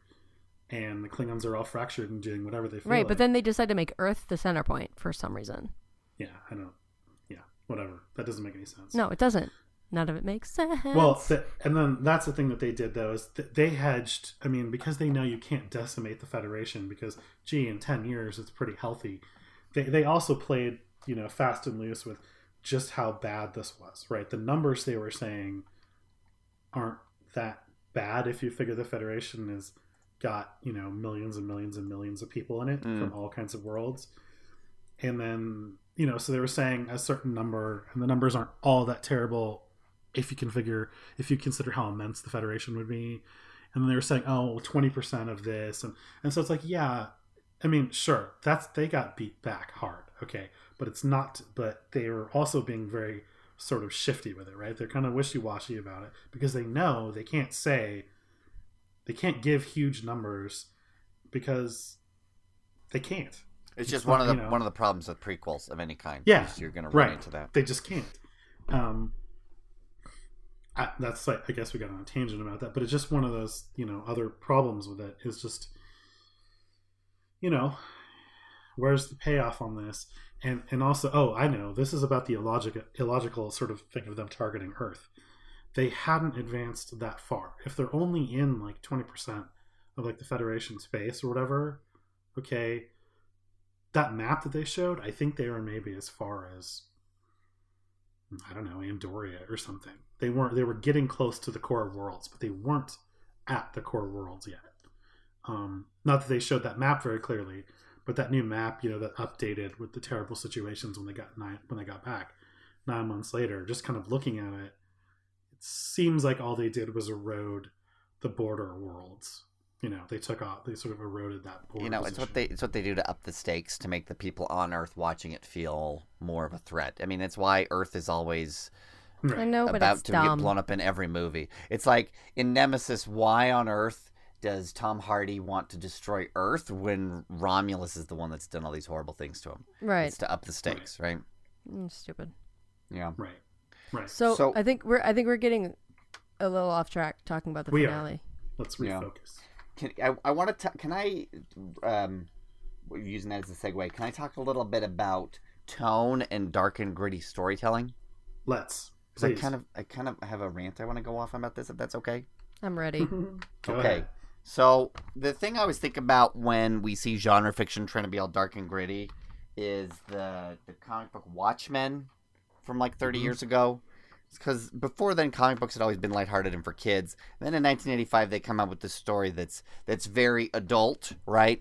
and the Klingons are all fractured and doing whatever they feel Right, like. but then they decide to make Earth the center point for some reason. Yeah, I don't. Yeah, whatever. That doesn't make any sense. No, it doesn't. None of it makes sense. Well, th- and then that's the thing that they did though is th- they hedged. I mean, because they know you can't decimate the Federation because, gee, in ten years it's pretty healthy. They they also played, you know, fast and loose with just how bad this was. Right, the numbers they were saying aren't that bad if you figure the Federation has got, you know, millions and millions and millions of people in it Mm. from all kinds of worlds. And then, you know, so they were saying a certain number, and the numbers aren't all that terrible if you can figure, if you consider how immense the Federation would be. And then they were saying, oh, twenty percent of this. And, and so it's like, yeah, I mean, sure, that's, they got beat back hard. Okay. But it's not, but they were also being very sort of shifty with it, right? They're kind of wishy-washy about it because they know they can't say, they can't give huge numbers because they can't. It's It's just not, one of the you know- one of the problems with prequels of any kind. Yeah, is you're going to run right. into that. They just can't. Um, I, that's like, I guess we got on a tangent about that, but it's just one of those, you know, other problems with it is just, you know, where's the payoff on this? And and also, oh, I know, this is about the illogical, illogical sort of thing of them targeting Earth. They hadn't advanced that far. If they're only in like twenty percent of like the Federation space or whatever, okay, that map that they showed, I think they were maybe as far as, I don't know, Andoria or something. They weren't. They were getting close to the core worlds, but they weren't at the core worlds yet. Um, not that they showed that map very clearly, but that new map, you know, that updated with the terrible situations when they got nine, when they got back nine months later. Just kind of looking at it, it seems like all they did was erode the border worlds. You know, they took off. They sort of eroded that border. You know, it's what they position. it's what they do to up the stakes to make the people on Earth watching it feel more of a threat. I mean, it's why Earth is always Right. I know, but about it's to dumb. get blown up in every movie. It's like in Nemesis, why on earth does Tom Hardy want to destroy Earth when Romulus is the one that's done all these horrible things to him? Right. It's to up the stakes, right? Mm, stupid. Yeah. Right. Right. So, So- I think we're I think we're getting a little off track talking about the We are. finale. Let's Yeah. refocus. Can I, I want to can I um using that as a segue, can I talk a little bit about tone and dark and gritty storytelling? Let's. Because I Please. kind of I kind of have a rant I want to go off about this, if that's okay. I'm ready. Go Okay. ahead. So the thing I always think about when we see genre fiction trying to be all dark and gritty is the the comic book Watchmen from like thirty Mhm. years ago. Because before then, comic books had always been lighthearted and for kids. And then in nineteen eighty-five, they come out with this story that's that's very adult, right?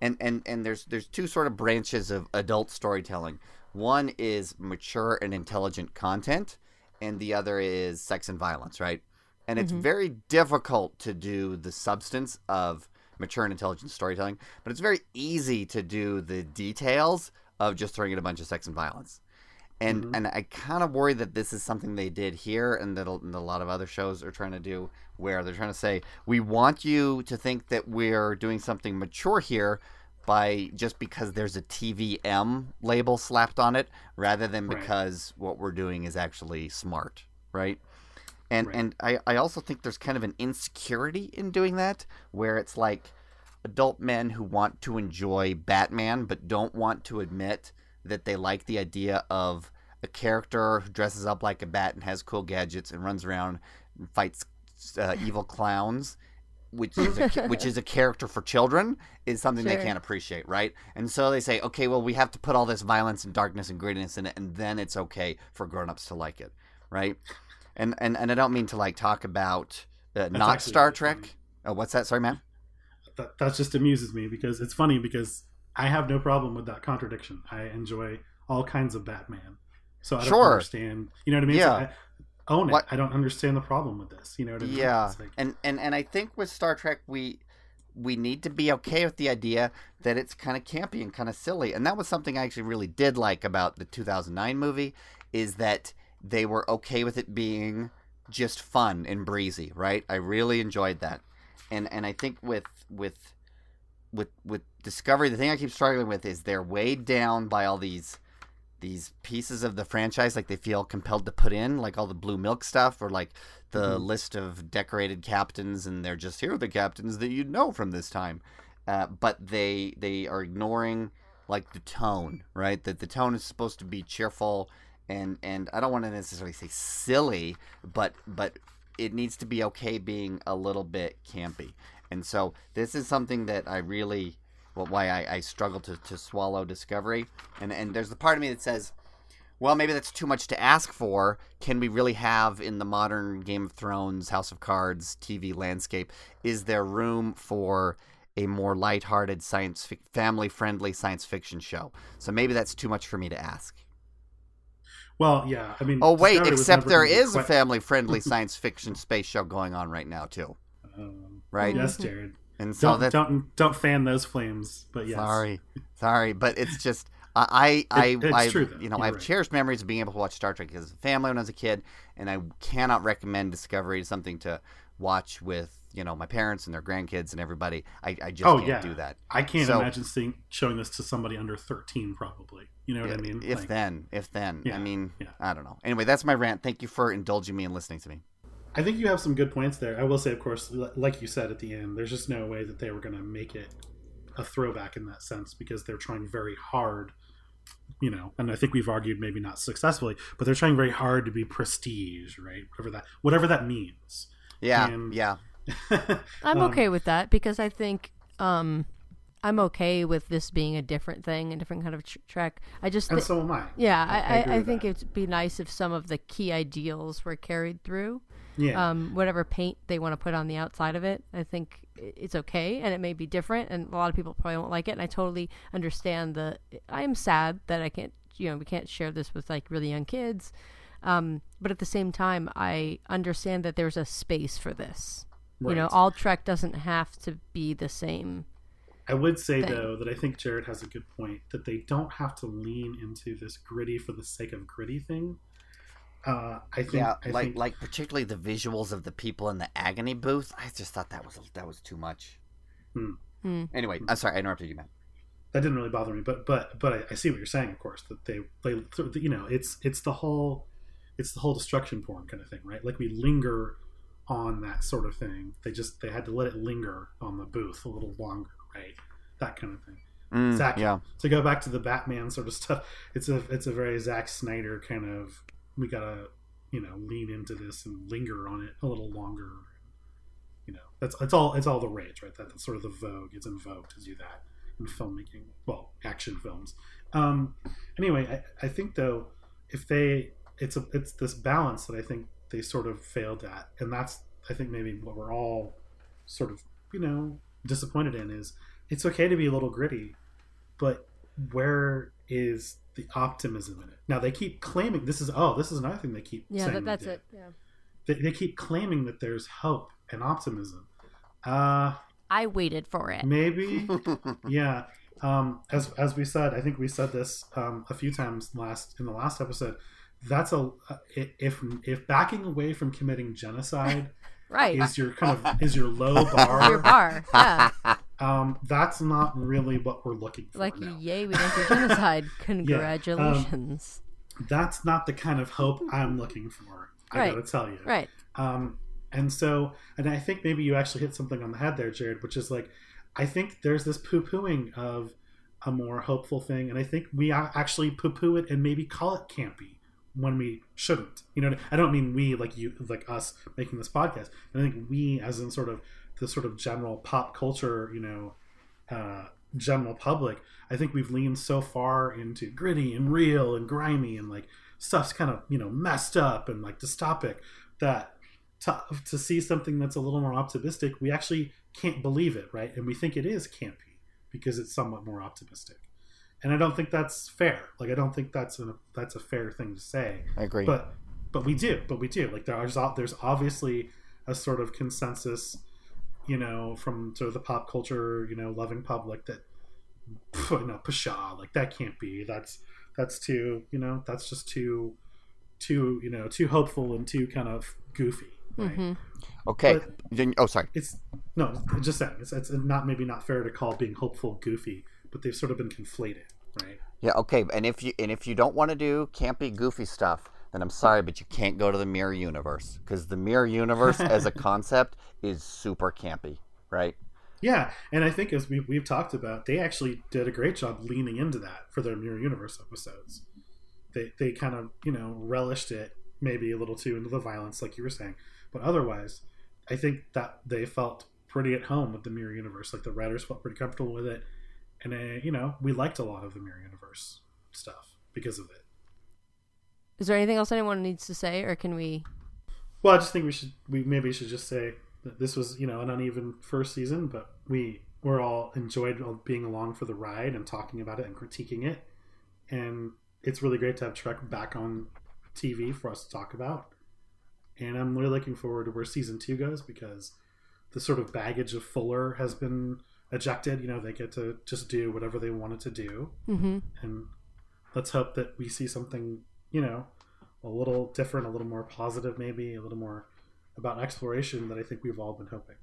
and and and there's there's two sort of branches of adult storytelling. One is mature and intelligent content, and the other is sex and violence, right? And it's Mm-hmm. very difficult to do the substance of mature and intelligent storytelling, but it's very easy to do the details of just throwing in a bunch of sex and violence. And Mhm. and I kind of worry that this is something they did here, and that a, and a lot of other shows are trying to do, where they're trying to say, we want you to think that we're doing something mature here by just because there's a T V M label slapped on it, rather than Right. because what we're doing is actually smart, right? And Right. and I, I also think there's kind of an insecurity in doing that, where it's like adult men who want to enjoy Batman but don't want to admit that they like the idea of a character who dresses up like a bat and has cool gadgets and runs around and fights uh, evil clowns, which is a, ca- which is a character for children, is something they Sure. can't appreciate, right? And so they say, okay, well, we have to put all this violence and darkness and grittiness in it, and then it's okay for grown-ups to like it, right? And and, and I don't mean to like talk about uh, not actually Star really Trek. funny. Oh, what's that? Sorry, man. That that just amuses me because it's funny because I have no problem with that contradiction. I enjoy all kinds of Batman, so I don't Sure. understand. You know what I mean? Yeah. So I own it. What- I don't understand the problem with this. You know what I mean? Yeah, It's like- and, and and I think with Star Trek, we we need to be okay with the idea that it's kind of campy and kind of silly, and that was something I actually really did like about the two thousand nine movie, is that they were okay with it being just fun and breezy, right? I really enjoyed that, and and I think with with with with Discovery, the thing I keep struggling with is they're weighed down by all these these pieces of the franchise, like they feel compelled to put in, like all the blue milk stuff, or like the Mhm. list of decorated captains, and they're just, here are the captains that you know from this time. Uh, but they they are ignoring like the tone, right? That the tone is supposed to be cheerful, and and I don't want to necessarily say silly, but but it needs to be okay being a little bit campy. And so this is something that I really, well, why I, I struggle to, to swallow Discovery. And and there's the part of me that says, well, maybe that's too much to ask for. Can we really have, in the modern Game of Thrones, House of Cards, T V landscape, is there room for a more lighthearted, science, fic- family-friendly science fiction show? So maybe that's too much for me to ask. well, yeah. I mean, Oh, wait, Discovery was except never there gonna be is a quite- family-friendly science fiction space show going on right now, too. Um, Right? Yes, Jared. And so Don't that's... don't don't fan those flames. But yes. Sorry, sorry, but it's just I I It- it's I, true, though. you know You're I've right. cherished memories of being able to watch Star Trek as a family when I was a kid, and I cannot recommend Discovery as something to watch with, you know, my parents and their grandkids and everybody. I, I just Oh, can't yeah. do that. I can't So- imagine seeing showing this to somebody under thirteen. Probably. You know what I mean? If Like, then, if then, Yeah, I mean, yeah. I don't know. Anyway, that's my rant. Thank you for indulging me and listening to me. I think you have some good points there. I will say, of course, li- like you said at the end, there's just no way that they were going to make it a throwback in that sense because they're trying very hard, you know, and I think we've argued maybe not successfully, but they're trying very hard to be prestige, right? Whatever that, whatever that means. Yeah, And- yeah, I'm Um, okay with that because I think um, I'm okay with this being a different thing, a different kind of tr- trek. I just And thi- so am I. yeah, I I, I, agree I with think that. it'd be nice if some of the key ideals were carried through. Yeah. Um, whatever paint they want to put on the outside of it, I think i- it's okay, and it may be different, and a lot of people probably won't like it. And I totally understand the. I am sad that I can't, you know, we can't share this with like really young kids, um, but at the same time, I understand that there's a space for this. You know, Right. all Trek doesn't have to be the same. I would say, thing. though, that I think Jared has a good point that they don't have to lean into this gritty for the sake of gritty thing. Uh, I think, yeah. I Like think, like particularly the visuals of the people in the agony booth. I just thought that was that was too much. Hmm. Hmm. Anyway, I'm sorry, I interrupted you, man. that didn't really bother me, but but but I, I see what you're saying. Of course, that they they you know it's it's the whole it's the whole destruction porn kind of thing, right? Like we linger on that sort of thing. They just they had to let it linger on the booth a little longer, right? That kind of thing. Mm, Zack, yeah. to go back to the Batman sort of stuff, it's a it's a very Zack Snyder kind of, we gotta, you know, lean into this and linger on it a little longer. You know, that's it's all it's all the rage, right? That, that's sort of the vogue. It's in vogue to do that in filmmaking. Well, action films. Um, anyway, I, I think though, if they it's a it's this balance that I think they sort of failed at, and that's I think maybe what we're all sort of, you know, disappointed in is it's okay to be a little gritty, but where is the optimism in it? Now they keep claiming this is oh this is another thing they keep Yeah, saying that, that's they did. it. Yeah. They, they keep claiming that there's hope and optimism. Uh, I waited for it. maybe, yeah. Um, as as we said, I think we said this um, a few times last in the last episode. That's a if if backing away from committing genocide Right. is your kind of is your low bar. Your bar. Yeah. Um, that's not really what we're looking for. Like, now. yay, we didn't do genocide. Congratulations. That's not the kind of hope I'm looking for. I Right. gotta tell you. Right. Um, and so, and I think maybe you actually hit something on the head there, Jared, which is like, I think there's this poo-pooing of a more hopeful thing, and I think we a- actually poo-poo it and maybe call it campy when we shouldn't. You know, I don't mean we like you, like us making this podcast. I think we, as in sort of the sort of general pop culture, you know, uh, general public. I think we've leaned so far into gritty and real and grimy and like stuff's kind of, you know, messed up and like dystopic that to, to see something that's a little more optimistic, we actually can't believe it, right? And we think it is campy because it's somewhat more optimistic. And I don't think that's fair. Like, I don't think that's a, that's a fair thing to say. I agree. But but we do. But we do. Like, there's there's obviously a sort of consensus, you know, from sort of the pop culture, you know, loving public that, you know, pshaw, like that can't be. That's that's too, you know, that's just too, too, you know, too hopeful and too kind of goofy. Right? Mm-hmm. Okay. But Then- oh, sorry. it's no, just saying, it's, it's not maybe not fair to call being hopeful goofy, but they've sort of been conflated, right? Yeah. Okay. And if you and if you don't want to do campy, goofy stuff, then I'm sorry, but you can't go to the Mirror Universe because the Mirror Universe as a concept is super campy, right? Yeah, and I think as we, we've talked about, they actually did a great job leaning into that for their Mirror Universe episodes. They they kind of, you know, relished it maybe a little too into the violence, like you were saying. But otherwise, I think that they felt pretty at home with the Mirror Universe. Like the writers felt pretty comfortable with it. And, uh, you know, we liked a lot of the Mirror Universe stuff because of it. Is there anything else anyone needs to say, or can we? Well, I just think we should, we maybe should just say that this was, you know, an uneven first season, but we were all enjoyed being along for the ride and talking about it and critiquing it. And it's really great to have Trek back on T V for us to talk about. And I'm really looking forward to where season two goes because the sort of baggage of Fuller has been ejected. You know, they get to just do whatever they wanted to do. Mm-hmm. And let's hope that we see something, you know, a little different, a little more positive, maybe a little more about exploration that I think we've all been hoping.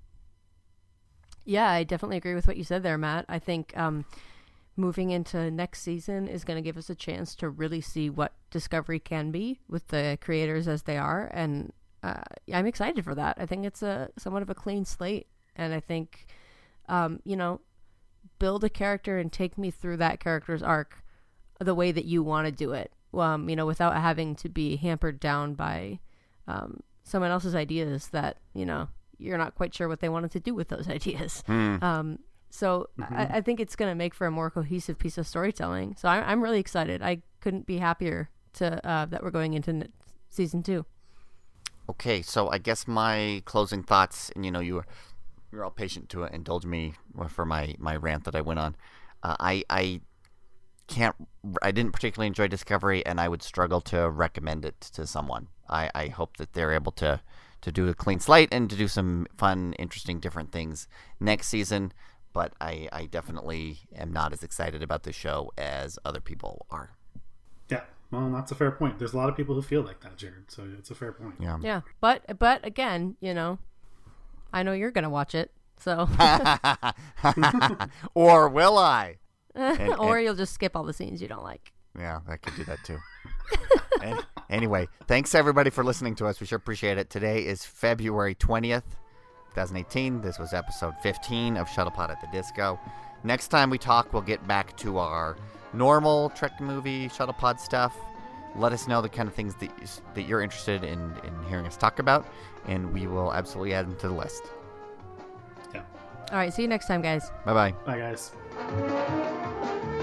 Yeah, I definitely agree with what you said there, Matt. I think um, moving into next season is going to give us a chance to really see what Discovery can be with the creators as they are. And uh, I'm excited for that. I think it's a somewhat of a clean slate. And I think, um, you know, build a character and take me through that character's arc the way that you want to do it. Um, you know, without having to be hampered down by um, someone else's ideas that, you know, you're not quite sure what they wanted to do with those ideas. Mm. Um, so Mm-hmm. I, I think it's going to make for a more cohesive piece of storytelling. So I, I'm really excited. I couldn't be happier to uh, that we're going into n- season two. Okay, so I guess my closing thoughts, and you know, you were you're all patient to indulge me for my, my rant that I went on. Uh, I I can't I didn't particularly enjoy Discovery, and I would struggle to recommend it to someone. I, I hope that they're able to, to do a clean slate and to do some fun, interesting, different things next season. But I, I definitely am not as excited about the show as other people are. Yeah, well, that's a fair point. There's a lot of people who feel like that, Jared, so it's a fair point. Yeah. Yeah. But, but again, you know, I know you're going to watch it. So, Or will I? And- or and- you'll just skip all the scenes you don't like. Yeah, I could do that too. And anyway, thanks everybody for listening to us. We sure appreciate it. Today is February twentieth, twenty eighteen. This was episode fifteen of Shuttlepod at the Disco. Next time we talk, we'll get back to our normal Trek movie Shuttlepod stuff. Let us know the kind of things that, that you're interested in, in hearing us talk about, and we will absolutely add them to the list. Yeah. All right. See you next time, guys. Bye-bye. Bye, guys.